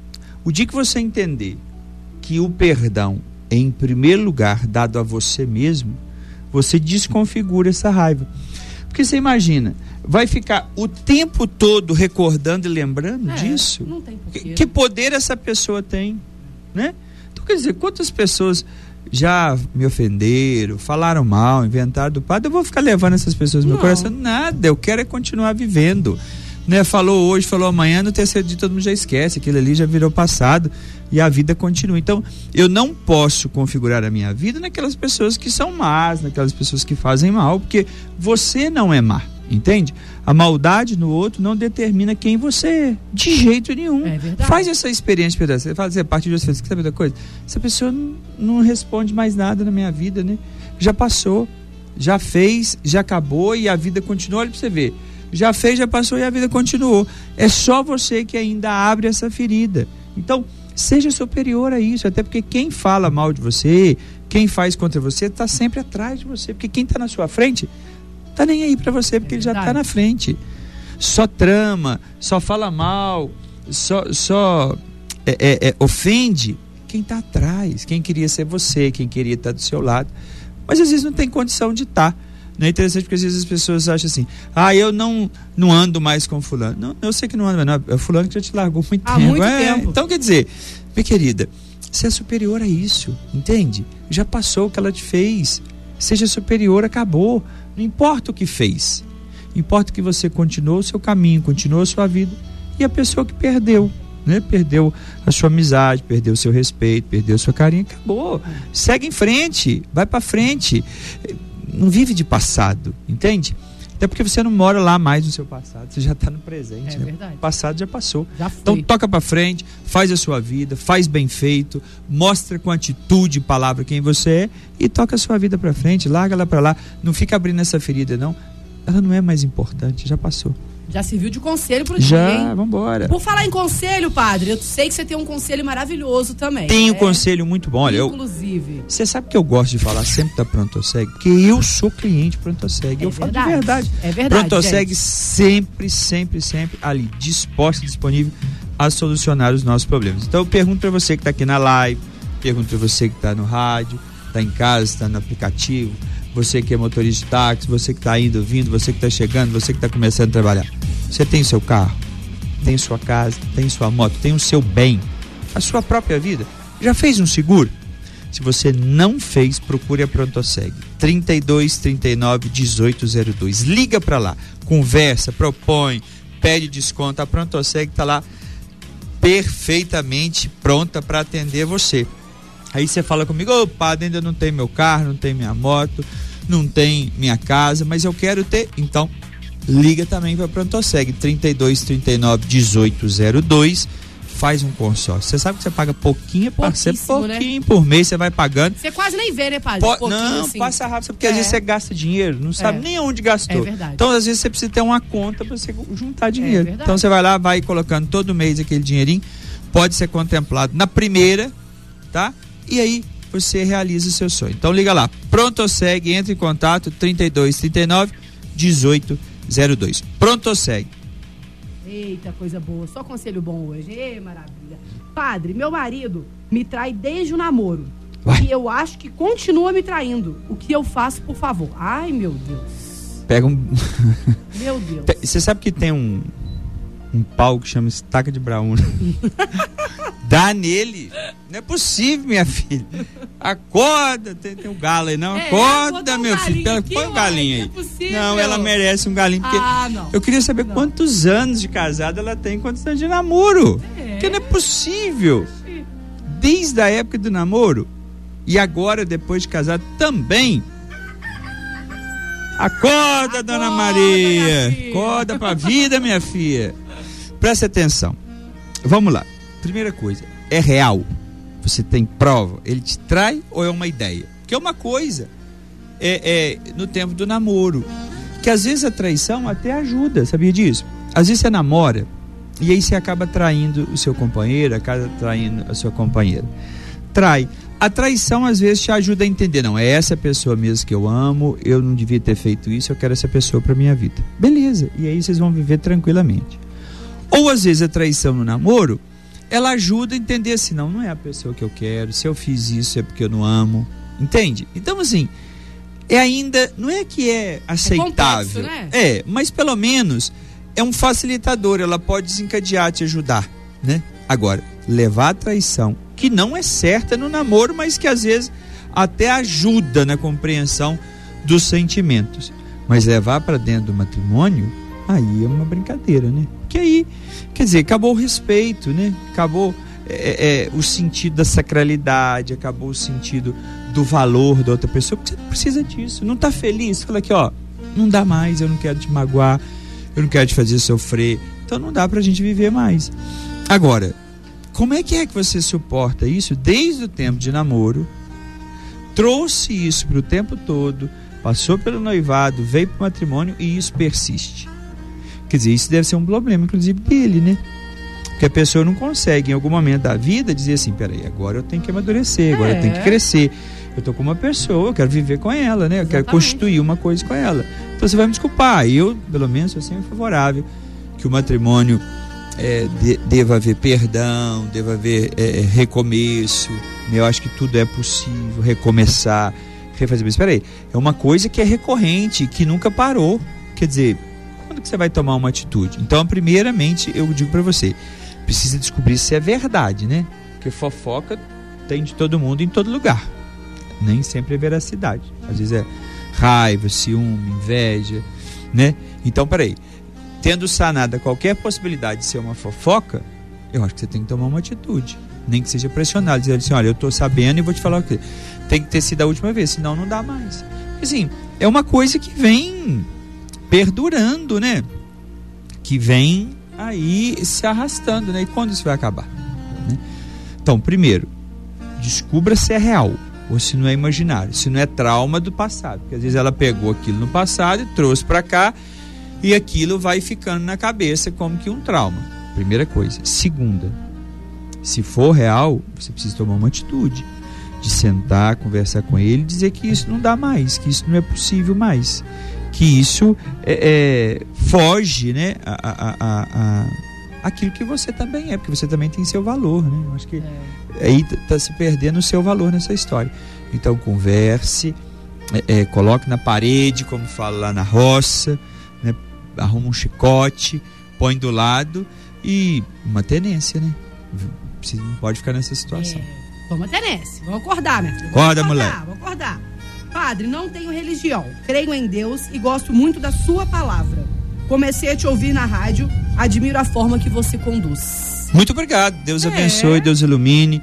O dia que você entender que o perdão é em primeiro lugar dado a você mesmo, você desconfigura essa raiva. Porque você imagina, vai ficar o tempo todo recordando e lembrando é, disso? Não tem porquê. Que, que poder essa pessoa tem, né? Então, quer dizer, quantas pessoas já me ofenderam, falaram mal, inventaram do padre, eu vou ficar levando essas pessoas no meu coração? Nada, eu quero é continuar vivendo. Né? Falou hoje, falou amanhã, no terceiro dia todo mundo já esquece, aquilo ali já virou passado e a vida continua. Então, eu não posso configurar a minha vida naquelas pessoas que são más, naquelas pessoas que fazem mal, porque você não é má, entende? A maldade no outro não determina quem você é, de jeito nenhum. É verdade. Faz essa experiência, você fala assim, a partir de você, você sabe da coisa? Essa pessoa não, não responde mais nada na minha vida, né? Já passou, já fez, já acabou e a vida continua. Olha pra você ver. Já fez, já passou e a vida continuou. É só você que ainda abre essa ferida. Então, seja superior a isso, até porque quem fala mal de você, quem faz contra você, está sempre atrás de você, porque quem está na sua frente, está nem aí para você, porque é ele já está na frente. Só trama, só fala mal, só, só é, é, é, ofende quem está atrás, quem queria ser você, quem queria estar do seu lado, mas às vezes não tem condição de estar. Não é interessante porque às vezes as pessoas acham assim, ah, eu não, não ando mais com fulano. Não, eu sei que não ando, não, é fulano que já te largou muito Há tempo. muito é, tempo. Então, quer dizer, minha querida, você é superior a isso, entende? Já passou o que ela te fez. Seja superior, acabou. Não importa o que fez. Importa que você continuou o seu caminho, continuou a sua vida. E a pessoa que perdeu, né? Perdeu a sua amizade, perdeu o seu respeito, perdeu o seu carinho, acabou. Segue em frente, vai pra frente. Não vive de passado, entende? Até porque você não mora lá mais no seu passado, você já está no presente, é né? verdade. O passado já passou. Já foi. Então toca para frente, faz a sua vida, faz bem feito, mostra com atitude e palavra quem você é e toca a sua vida para frente, larga ela para lá, não fica abrindo essa ferida não, ela não é mais importante, já passou. Já serviu de conselho pro dia, Já, hein? vambora. Por falar em conselho, padre, eu sei que você tem um conselho maravilhoso também. Tem um né? conselho muito bom. Olha, inclusive. Você sabe que eu gosto de falar sempre da Prontosseg? Porque eu sou cliente Prontosseg. É eu falo verdade. de verdade. É verdade. Prontosseg sempre, sempre, sempre ali, disposta, disponível a solucionar os nossos problemas. Então eu pergunto para você que está aqui na live, pergunto para você que está no rádio, está em casa, está no aplicativo, você que é motorista de táxi, você que está indo, vindo, você que está chegando, você que está começando a trabalhar. Você tem seu carro, tem sua casa, tem sua moto, tem o seu bem, a sua própria vida. Já fez um seguro? Se você não fez, procure a Prontosseg. trinta e dois, trinta e nove, dezoito zero dois. Liga para lá, conversa, propõe, pede desconto. A Prontosseg está lá perfeitamente pronta para atender você. Aí você fala comigo, ô padre, ainda não tem meu carro, não tem minha moto, não tem minha casa, mas eu quero ter. Então, liga também para a Prontosseg, trinta e dois, trinta e nove, dezoito zero dois, faz um consórcio. Você sabe que você paga pouquinho, parceiro, pouquinho, né? Por mês você vai pagando. Você quase nem vê, né, padre? Po- não, assim. Passa rápido, porque é. às vezes você gasta dinheiro, não sabe é. nem onde gastou. É verdade. Então, às vezes você precisa ter uma conta para você juntar dinheiro. É então, você vai lá, vai colocando todo mês aquele dinheirinho, pode ser contemplado na primeira, tá? E aí você realiza o seu sonho. Então liga lá, Prontosseg, entre em contato, trinta e dois, trinta e nove, dezoito zero dois. Prontosseg. Eita, coisa boa, só conselho bom hoje. Ê, maravilha. Padre, meu marido me trai desde o namoro. Vai. E eu acho que continua me traindo. O que eu faço, por favor? Ai, meu Deus. Pega um... Meu Deus. Você sabe que tem um um pau que chama estaca de braúna. Dá nele. Não é possível, minha filha. Acorda, tem, tem um galo aí, não? É, Acorda, um meu filho. aqui, Põe um galinho aí. é possível. Não, ela merece um galinho. Porque ah, não. Eu queria saber não. quantos anos de casada ela tem, quantos anos de namoro. É. Porque não é possível. Desde a época do namoro e agora, depois de casado, também. Acorda, Acorda Dona Maria. Acorda pra vida, minha filha. Presta atenção. Vamos lá. Primeira coisa, é real? Você tem prova? Ele te trai ou é uma ideia? Porque é uma coisa, é, é no tempo do namoro, que às vezes a traição até ajuda, sabia disso? Às vezes você namora e aí você acaba traindo o seu companheiro, acaba traindo a sua companheira. Trai. A traição às vezes te ajuda a entender, não, é essa pessoa mesmo que eu amo, eu não devia ter feito isso, eu quero essa pessoa pra minha vida. Beleza, e aí vocês vão viver tranquilamente. Ou às vezes a traição no namoro, ela ajuda a entender assim, não, não é a pessoa que eu quero, se eu fiz isso é porque eu não amo, entende? Então assim, é ainda, não é que é aceitável, é, complexo, né? É, mas pelo menos é um facilitador, ela pode desencadear, te ajudar, né? Agora, levar a traição, que não é certa no namoro, mas que às vezes até ajuda na compreensão dos sentimentos, mas levar para dentro do matrimônio, aí é uma brincadeira, né? Que aí, quer dizer, acabou o respeito, né? Acabou é, é, o sentido da sacralidade, acabou o sentido do valor da outra pessoa, porque você não precisa disso, não está feliz, fala aqui, ó, não dá mais, eu não quero te magoar, eu não quero te fazer sofrer, então não dá pra gente viver mais. Agora, como é que é que você suporta isso desde o tempo de namoro, trouxe isso para o tempo todo, passou pelo noivado, veio para o matrimônio e isso persiste? Quer dizer, isso deve ser um problema, inclusive, dele, né? Porque a pessoa não consegue, em algum momento da vida, dizer assim, peraí, agora eu tenho que amadurecer, agora é. eu tenho que crescer. Eu tô com uma pessoa, eu quero viver com ela, né? Eu Exatamente. quero constituir uma coisa com ela. Então você vai me desculpar. Eu, pelo menos, sou sempre favorável que o matrimônio É, de, deva haver perdão, deva haver é, recomeço, né? Eu acho que tudo é possível, recomeçar, refazer. Mas espera aí, é uma coisa que é recorrente, que nunca parou. Quer dizer, quando que você vai tomar uma atitude? Então, primeiramente, eu digo para você, precisa descobrir se é verdade, né? Porque fofoca tem de todo mundo em todo lugar, nem sempre é veracidade, às vezes é raiva, ciúme, inveja, né? Então, peraí, tendo sanada qualquer possibilidade de ser uma fofoca, eu acho que você tem que tomar uma atitude, nem que seja pressionado, dizer assim, olha, eu tô sabendo e vou te falar o quê? Tem que ter sido a última vez, senão não dá mais. Assim, é uma coisa que vem perdurando, né? Que vem aí se arrastando, né? E quando isso vai acabar? Né? Então, primeiro, descubra se é real ou se não é imaginário, se não é trauma do passado, porque às vezes ela pegou aquilo no passado e trouxe para cá, e aquilo vai ficando na cabeça como que um trauma. Primeira coisa. Segunda, se for real, você precisa tomar uma atitude de sentar, conversar com ele, dizer que isso não dá mais, que isso não é possível mais, que isso é, é, foge, né, a, a, a, a, aquilo que você também é, porque você também tem seu valor, né? Eu acho que é. aí está se perdendo o seu valor nessa história. Então converse, é, é, coloque na parede, como fala lá na roça, né? Arruma um chicote, põe do lado e uma tenência, né? Você não pode ficar nessa situação. É, vamos a tenência, vamos acordar, minha filha. Acorda, mulher. Vamos acordar. Padre, não tenho religião, creio em Deus e gosto muito da sua palavra. Comecei a te ouvir na rádio, admiro a forma que você conduz. Muito obrigado, Deus é. abençoe, Deus ilumine,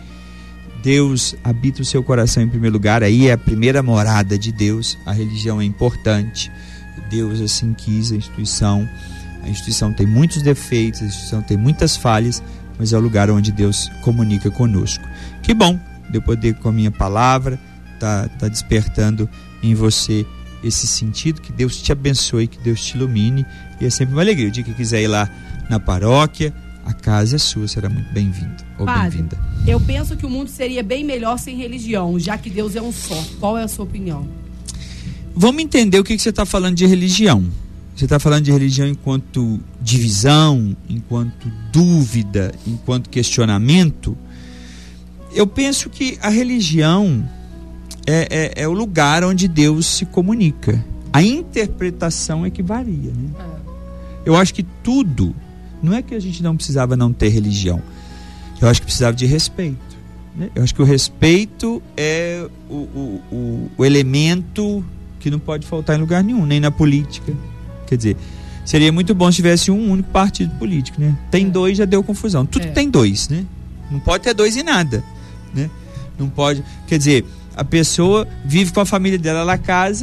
Deus habita o seu coração em primeiro lugar, aí é a primeira morada de Deus, a religião é importante, Deus assim quis a instituição, a instituição tem muitos defeitos, a instituição tem muitas falhas, mas é o lugar onde Deus comunica conosco. Que bom, de eu poder com a minha palavra, tá, tá despertando em você esse sentido, que Deus te abençoe, que Deus te ilumine, e é sempre uma alegria. O dia que quiser ir lá na paróquia, a casa é sua, será muito bem-vindo ou bem-vinda. Eu penso que o mundo seria bem melhor sem religião, já que Deus é um só. Qual é a sua opinião? Vamos entender o que, que você está falando de religião. Você está falando de religião enquanto divisão, enquanto dúvida, enquanto questionamento. Eu penso que a religião é, é, é o lugar onde Deus se comunica. A interpretação é que varia, né? Eu acho que tudo, não é que a gente não precisava não ter religião, eu acho que precisava de respeito, né? Eu acho que o respeito é o, o, o, o elemento que não pode faltar em lugar nenhum, nem na política. Quer dizer, seria muito bom se tivesse um único partido político, né? Tem dois, já deu confusão. Tudo é. tem dois, né? Não pode ter dois em nada, né? Não pode, quer dizer, a pessoa vive com a família dela na casa,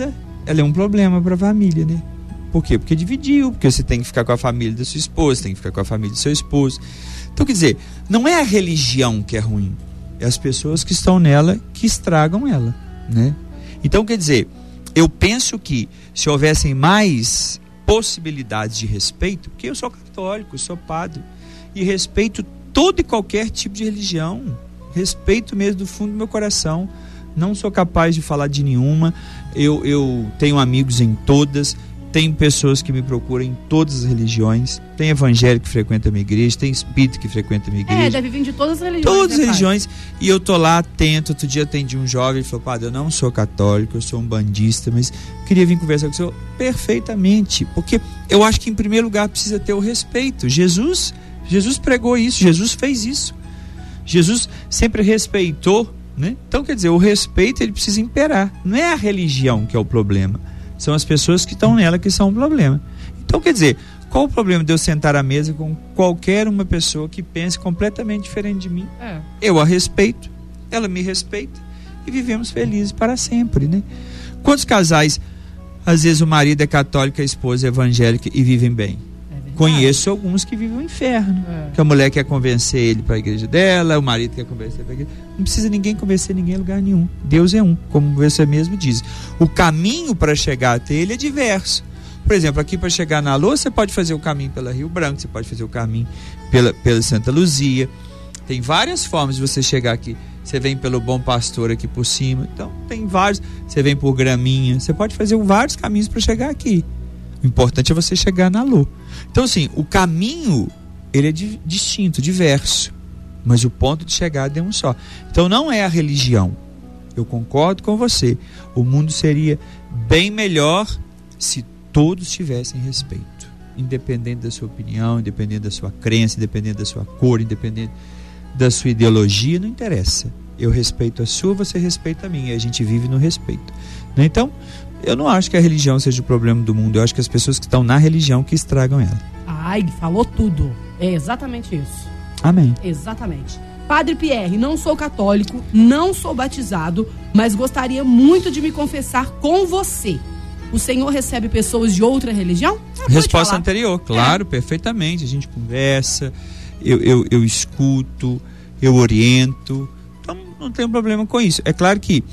ela é um problema para a família, né? Por quê? Porque dividiu, porque você tem que ficar com a família da sua esposa, tem que ficar com a família do seu esposo. Então, quer dizer, não é a religião que é ruim, é as pessoas que estão nela que estragam ela, né? Então, quer dizer, eu penso que se houvessem mais possibilidades de respeito, porque eu sou católico, eu sou padre, e respeito todo e qualquer tipo de religião, respeito mesmo do fundo do meu coração, não sou capaz de falar de nenhuma, eu, eu tenho amigos em todas, tem pessoas que me procuram em todas as religiões, tem evangélico que frequenta a minha igreja, tem espírito que frequenta a minha igreja. É, deve vir de todas as religiões. Todas as né, religiões, e eu tô lá atento. Outro dia atendi um jovem e falou: padre, eu não sou católico, eu sou um bandista, mas queria vir conversar com o senhor. Perfeitamente, porque eu acho que em primeiro lugar precisa ter o respeito. Jesus, Jesus pregou isso, Jesus fez isso. Jesus sempre respeitou, né? Então, quer dizer, o respeito ele precisa imperar. Não é a religião que é o problema, são as pessoas que estão nela que são o problema. Então, quer dizer, qual o problema de eu sentar à mesa com qualquer uma pessoa que pense completamente diferente de mim? É. Eu a respeito, ela me respeita e vivemos felizes para sempre, né? Quantos casais, às vezes o marido é católico, a esposa é evangélica e vivem bem? Conheço alguns que vivem o inferno, é. que a mulher quer convencer ele para a igreja dela, o marido quer convencer para a igreja. Não precisa ninguém convencer ninguém em lugar nenhum. Deus é um, como você mesmo diz. O caminho para chegar até ele é diverso. Por exemplo, aqui para chegar na Lua, você pode fazer o caminho pela Rio Branco, você pode fazer o caminho pela, pela Santa Luzia. Tem várias formas de você chegar aqui. Você vem pelo Bom Pastor aqui por cima. Então, tem vários. Você vem por Graminha. Você pode fazer vários caminhos para chegar aqui. O importante é você chegar na Lua. Então, assim, o caminho, ele é di- distinto, diverso. Mas o ponto de chegada é um só. Então, não é a religião. Eu concordo com você. O mundo seria bem melhor se todos tivessem respeito. Independente da sua opinião, independente da sua crença, independente da sua cor, independente da sua ideologia, não interessa. Eu respeito a sua, você respeita a minha. E a gente vive no respeito. Né? Então, eu não acho que a religião seja o problema do mundo. Eu acho que as pessoas que estão na religião que estragam ela. Ai, falou tudo. É exatamente isso. Amém. Exatamente. Padre Pierre, não sou católico, não sou batizado, mas gostaria muito de me confessar com você. O senhor recebe pessoas de outra religião? Ah, Resposta anterior, claro, é. perfeitamente. A gente conversa, eu, eu, eu escuto, eu oriento. Então, não tem problema com isso. É claro que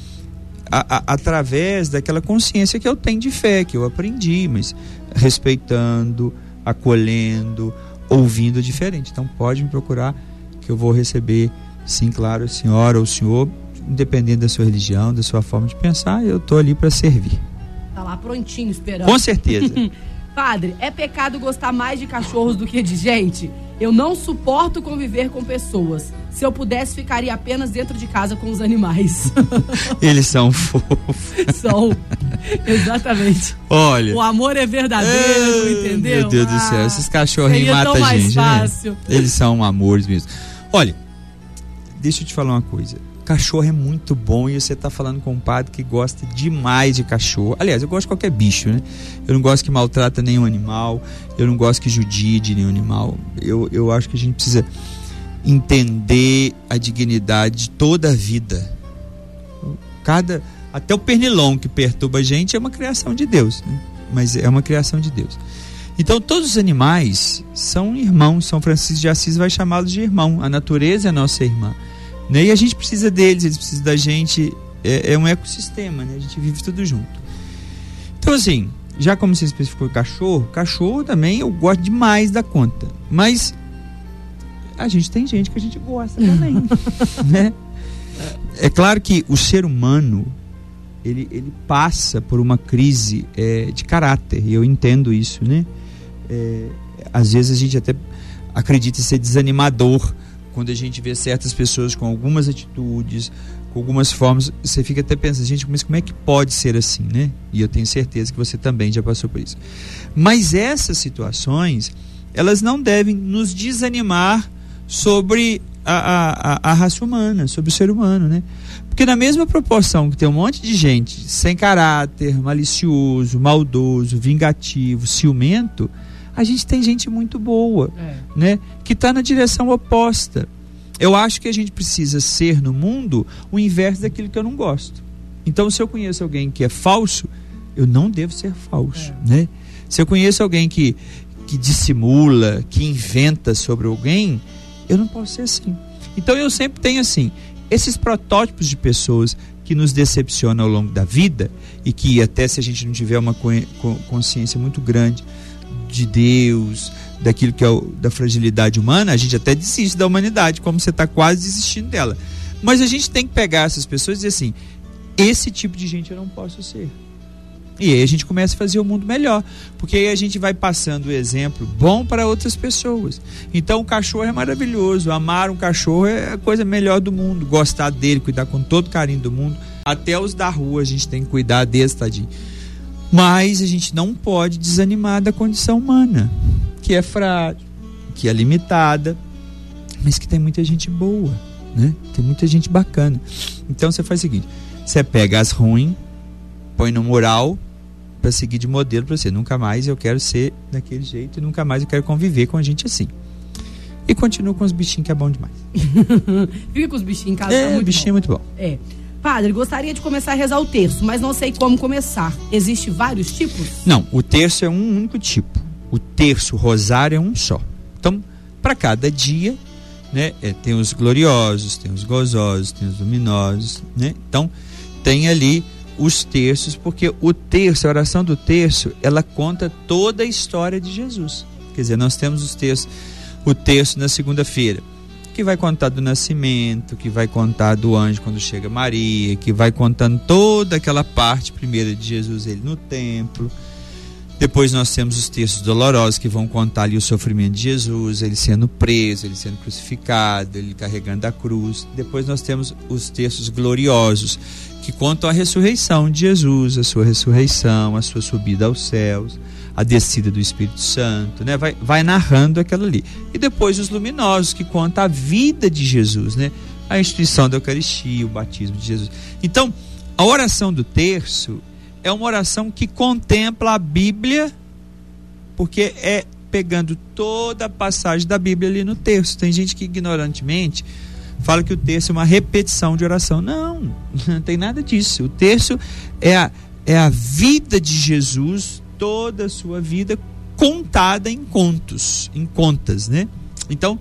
A, a, através daquela consciência que eu tenho de fé, que eu aprendi, mas respeitando, acolhendo, ouvindo diferente. Então pode me procurar que eu vou receber, sim, claro, a senhora ou o senhor, independente da sua religião, da sua forma de pensar, eu estou ali para servir. Tá lá prontinho esperando. Com certeza. Padre, é pecado gostar mais de cachorros do que de gente? Eu não suporto conviver com pessoas. Se eu pudesse, ficaria apenas dentro de casa com os animais. Eles são fofos. São, exatamente. Olha. O amor é verdadeiro, é, entendeu? Meu Deus ah, do céu, esses cachorrinhos matam a gente. Fácil. Né? Eles são amores mesmo. Olha, deixa eu te falar uma coisa. Cachorro é muito bom e você está falando com um padre que gosta demais de cachorro. Aliás, eu gosto de qualquer bicho, né? Eu não gosto que maltrata nenhum animal, eu não gosto que judie de nenhum animal. Eu, eu acho que a gente precisa entender a dignidade de toda a vida. Cada, até o pernilongo que perturba a gente é uma criação de Deus, né? Mas é uma criação de Deus. Então todos os animais são irmãos. São Francisco de Assis vai chamá-los de irmão. A natureza é nossa irmã. E a gente precisa deles, eles precisam da gente, é, é um ecossistema, né? A gente vive tudo junto. Então, assim, já como você especificou cachorro, cachorro também eu gosto demais da conta, mas a gente tem gente que a gente gosta também, né? É claro que o ser humano, ele, ele passa por uma crise é, de caráter, e eu entendo isso, né? É, às vezes a gente até acredita ser desanimador, quando a gente vê certas pessoas com algumas atitudes, com algumas formas, você fica até pensando, gente, mas como é que pode ser assim, né? E eu tenho certeza que você também já passou por isso. Mas essas situações, elas não devem nos desanimar sobre a, a, a raça humana, sobre o ser humano, né? Porque na mesma proporção que tem um monte de gente sem caráter, malicioso, maldoso, vingativo, ciumento, a gente tem gente muito boa, é. né? Que está na direção oposta. Eu acho que a gente precisa ser no mundo o inverso daquilo que eu não gosto. Então, se eu conheço alguém que é falso, eu eu não devo ser falso, é. né? Se eu conheço alguém que, que dissimula, que inventa sobre alguém, eu não posso ser assim. Então eu sempre tenho assim, esses protótipos de pessoas que nos decepcionam ao longo da vida e que até se a gente não tiver uma consciência muito grande de Deus, daquilo que é o, da fragilidade humana, a gente até desiste da humanidade, como você está quase desistindo dela. Mas a gente tem que pegar essas pessoas e dizer assim, esse tipo de gente eu não posso ser. E aí a gente começa a fazer o mundo melhor, porque aí a gente vai passando o exemplo bom para outras pessoas. Então o cachorro é maravilhoso, amar um cachorro é a coisa melhor do mundo, gostar dele, cuidar com todo carinho do mundo, até os da rua a gente tem que cuidar desse, tadinho. Mas a gente não pode desanimar da condição humana, que é frágil, que é limitada, mas que tem muita gente boa, né? Tem muita gente bacana. Então você faz o seguinte, você pega as ruins, põe no mural para seguir de modelo para você. Nunca mais eu quero ser daquele jeito e nunca mais eu quero conviver com a gente assim. E continua com os bichinhos que é bom demais. Fica com os bichinhos em casa. É, tá muito bichinho bom. é muito bom. É. Padre, gostaria de começar a rezar o terço, mas não sei como começar. Existem vários tipos? Não, o terço é um único tipo. O terço, o rosário é um só. Então, para cada dia, né, é, tem os gloriosos, tem os gozosos, tem os luminosos, né? Então, tem ali os terços, porque o terço, a oração do terço, ela conta toda a história de Jesus. Quer dizer, nós temos os terços, o terço na segunda-feira, que vai contar do nascimento, que vai contar do anjo quando chega Maria, que vai contando toda aquela parte primeira de Jesus, ele no templo. Depois nós temos os terços dolorosos, que vão contar ali o sofrimento de Jesus, ele sendo preso, ele sendo crucificado, ele carregando a cruz. Depois nós temos os terços gloriosos, que contam a ressurreição de Jesus, a sua ressurreição, a sua subida aos céus, a descida do Espírito Santo, né? Vai, vai narrando aquilo ali. E depois os luminosos, que contam a vida de Jesus, né? A instituição da Eucaristia, o batismo de Jesus. Então, a oração do terço é uma oração que contempla a Bíblia, porque é pegando toda a passagem da Bíblia ali no terço. Tem gente que ignorantemente fala que o terço é uma repetição de oração. Não, não tem nada disso. O terço é a, é a vida de Jesus, toda a sua vida contada em contos, em contas, né? Então,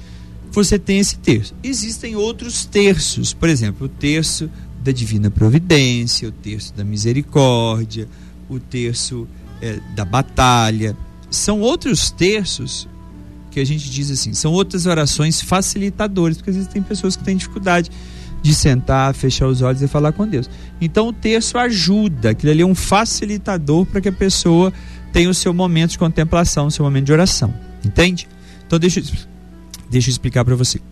você tem esse terço. Existem outros terços, por exemplo, o terço da Divina Providência, o terço da Misericórdia, o terço é, da Batalha. São outros terços que a gente diz assim, são outras orações facilitadoras, porque às vezes tem pessoas que têm dificuldade de sentar, fechar os olhos e falar com Deus. Então o terço ajuda, aquilo ali é um facilitador para que a pessoa tenha o seu momento de contemplação, o seu momento de oração, entende? Então deixa, deixa eu explicar para você.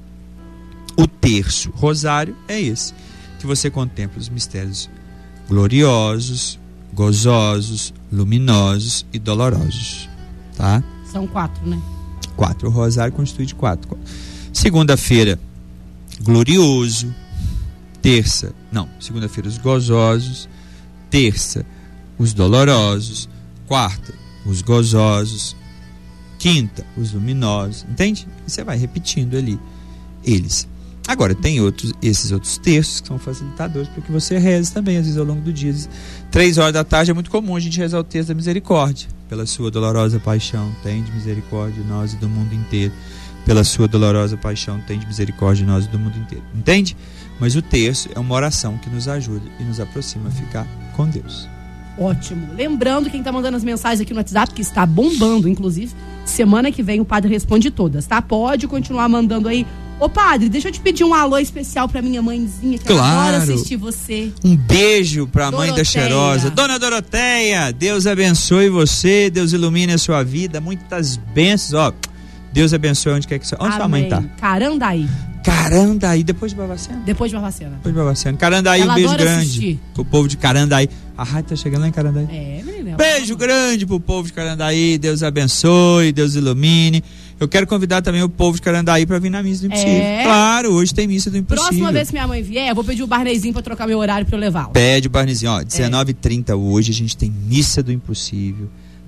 O terço, rosário, é esse, que você contempla os mistérios gloriosos, gozosos, luminosos e dolorosos, tá? São quatro, né? Quatro, o rosário constitui de quatro. Segunda-feira, glorioso. Terça, não, segunda-feira os gozosos, terça os dolorosos, quarta os gozosos, quinta os luminosos, entende? E você vai repetindo ali eles. Agora tem outros, esses outros terços que são facilitadores para que você reze também, às vezes ao longo do dia. Três horas da tarde é muito comum a gente rezar o terço da misericórdia. Pela sua dolorosa paixão, tende misericórdia de nós e do mundo inteiro. Pela sua dolorosa paixão, tende misericórdia de nós e do mundo inteiro. Entende? Mas o terço é uma oração que nos ajuda e nos aproxima a ficar com Deus. Ótimo. Lembrando, quem está mandando as mensagens aqui no WhatsApp, que está bombando, inclusive, semana que vem o padre responde todas, tá? Pode continuar mandando aí. Ô padre, deixa eu te pedir um alô especial pra minha mãezinha, que claro. Adora assistir você. Um beijo pra Doroteia. Mãe da Cheirosa. Dona Doroteia, Deus abençoe você, Deus ilumine a sua vida, muitas bênçãos, ó. Deus abençoe onde quer que seja. Onde Amém. sua mãe tá? Carandaí. Carandaí, depois de Barbacena? Depois de Barbacena. Depois de Barbacena. Carandaí, Ela um beijo adora grande assistir. pro povo de Carandaí. A rádio tá chegando lá em Carandaí. É, menina. Beijo grande pro povo de Carandaí, Deus abençoe, Deus ilumine. Eu quero convidar também o povo de Carandaí para vir na missa do Impossível. É. Claro, hoje tem missa do Impossível. Próxima vez que minha mãe vier, eu vou pedir o Barnezinho para trocar meu horário para eu levá-lo. Pede o Barnezinho, ó, dezenove e trinta hoje a gente tem missa do Impossível,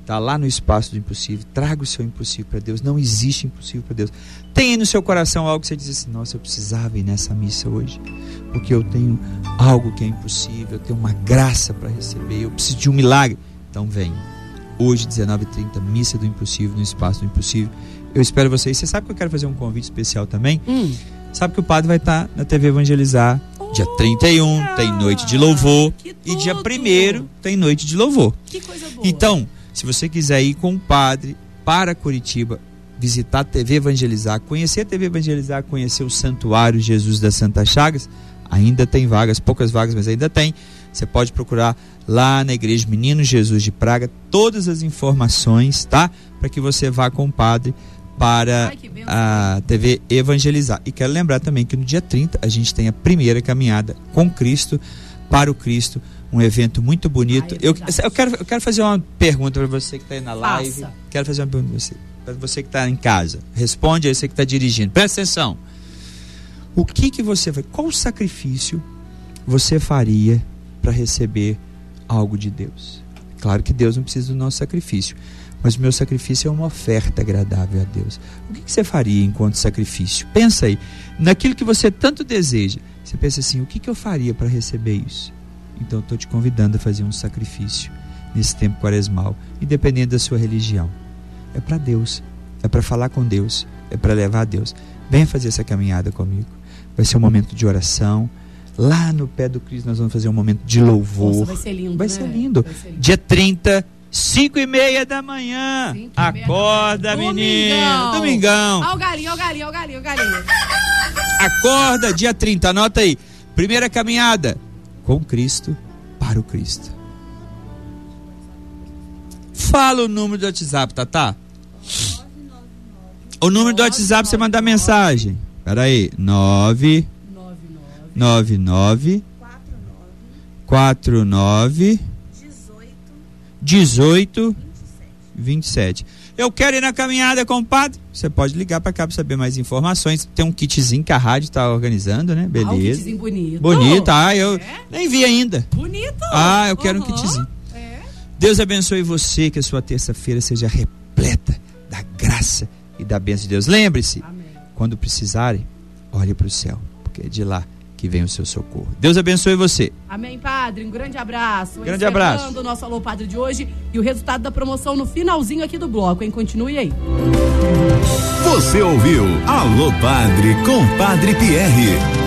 Está lá no espaço do impossível. Traga o seu impossível para Deus. Não existe impossível para Deus. Tem aí no seu coração algo que você diz assim: nossa, eu precisava ir nessa missa hoje, porque eu tenho algo que é impossível, eu tenho uma graça para receber, eu preciso de um milagre. Então vem. Hoje, dezenove e trinta, missa do impossível, no espaço do impossível. Eu espero vocês. Você sabe que eu quero fazer um convite especial também? Hum. Sabe que o padre vai estar na T V Evangelizar. Dia trinta e um tem noite de louvor. E dia primeiro tem noite de louvor. Que coisa boa. Então, se você quiser ir com o padre para Curitiba, visitar a T V Evangelizar, conhecer a T V Evangelizar, conhecer o Santuário Jesus das Santas Chagas, ainda tem vagas, poucas vagas, mas ainda tem. Você pode procurar lá na Igreja Menino Jesus de Praga todas as informações, tá? Para que você vá com o padre para Ai, a T V Evangelizar. E quero lembrar também que no dia trinta a gente tem a primeira caminhada com Cristo, para o Cristo, um evento muito bonito. Ai, é eu, eu, quero, eu quero fazer uma pergunta para você que está aí na live. Faça. Quero fazer uma pergunta para você, para você que está em casa. Responde aí, você que está dirigindo. Presta atenção. O que que você vai, qual sacrifício você faria para receber algo de Deus? Claro que Deus não precisa do nosso sacrifício, mas o meu sacrifício é uma oferta agradável a Deus. O que que você faria enquanto sacrifício? Pensa aí, naquilo que você tanto deseja. Você pensa assim: o que que eu faria para receber isso? Então eu estou te convidando a fazer um sacrifício nesse tempo quaresmal, independente da sua religião. É para Deus, é para falar com Deus, é para levar a Deus. Venha fazer essa caminhada comigo. Vai ser um momento de oração. Lá no pé do Cristo nós vamos fazer um momento de louvor. Nossa, vai ser lindo, vai né? ser lindo. Vai ser lindo. Dia trinta, cinco e meia da manhã. Acorda, menino. Domingão. Ó o galinho, ó o galinho, ó o galinho, ó o galinho. Acorda, dia trinta, anota aí. Primeira caminhada com Cristo, para o Cristo. Fala o número do WhatsApp, Tatá. O número do WhatsApp, você mandar mensagem. Pera aí, nove nove nove quatro nove dezoito vinte e sete. Eu quero ir na caminhada, compadre. Você pode ligar para cá para saber mais informações. Tem um kitzinho que a rádio está organizando, né? Beleza. Ah, um kitzinho bonito. Bonito, ah, eu é? nem vi ainda. Bonito. Ah, eu quero uhum. um kitzinho. É. Deus abençoe você, que a sua terça-feira seja repleta da graça e da bênção de Deus. Lembre-se, amém, quando precisarem, olhe para o céu, porque é de lá que vem o seu socorro. Deus abençoe você. Amém, padre. Um grande abraço. Grande abraço. o nosso Alô Padre de hoje e o resultado da promoção no finalzinho aqui do bloco, hein? Continue aí. Você ouviu Alô Padre com Padre Pierre.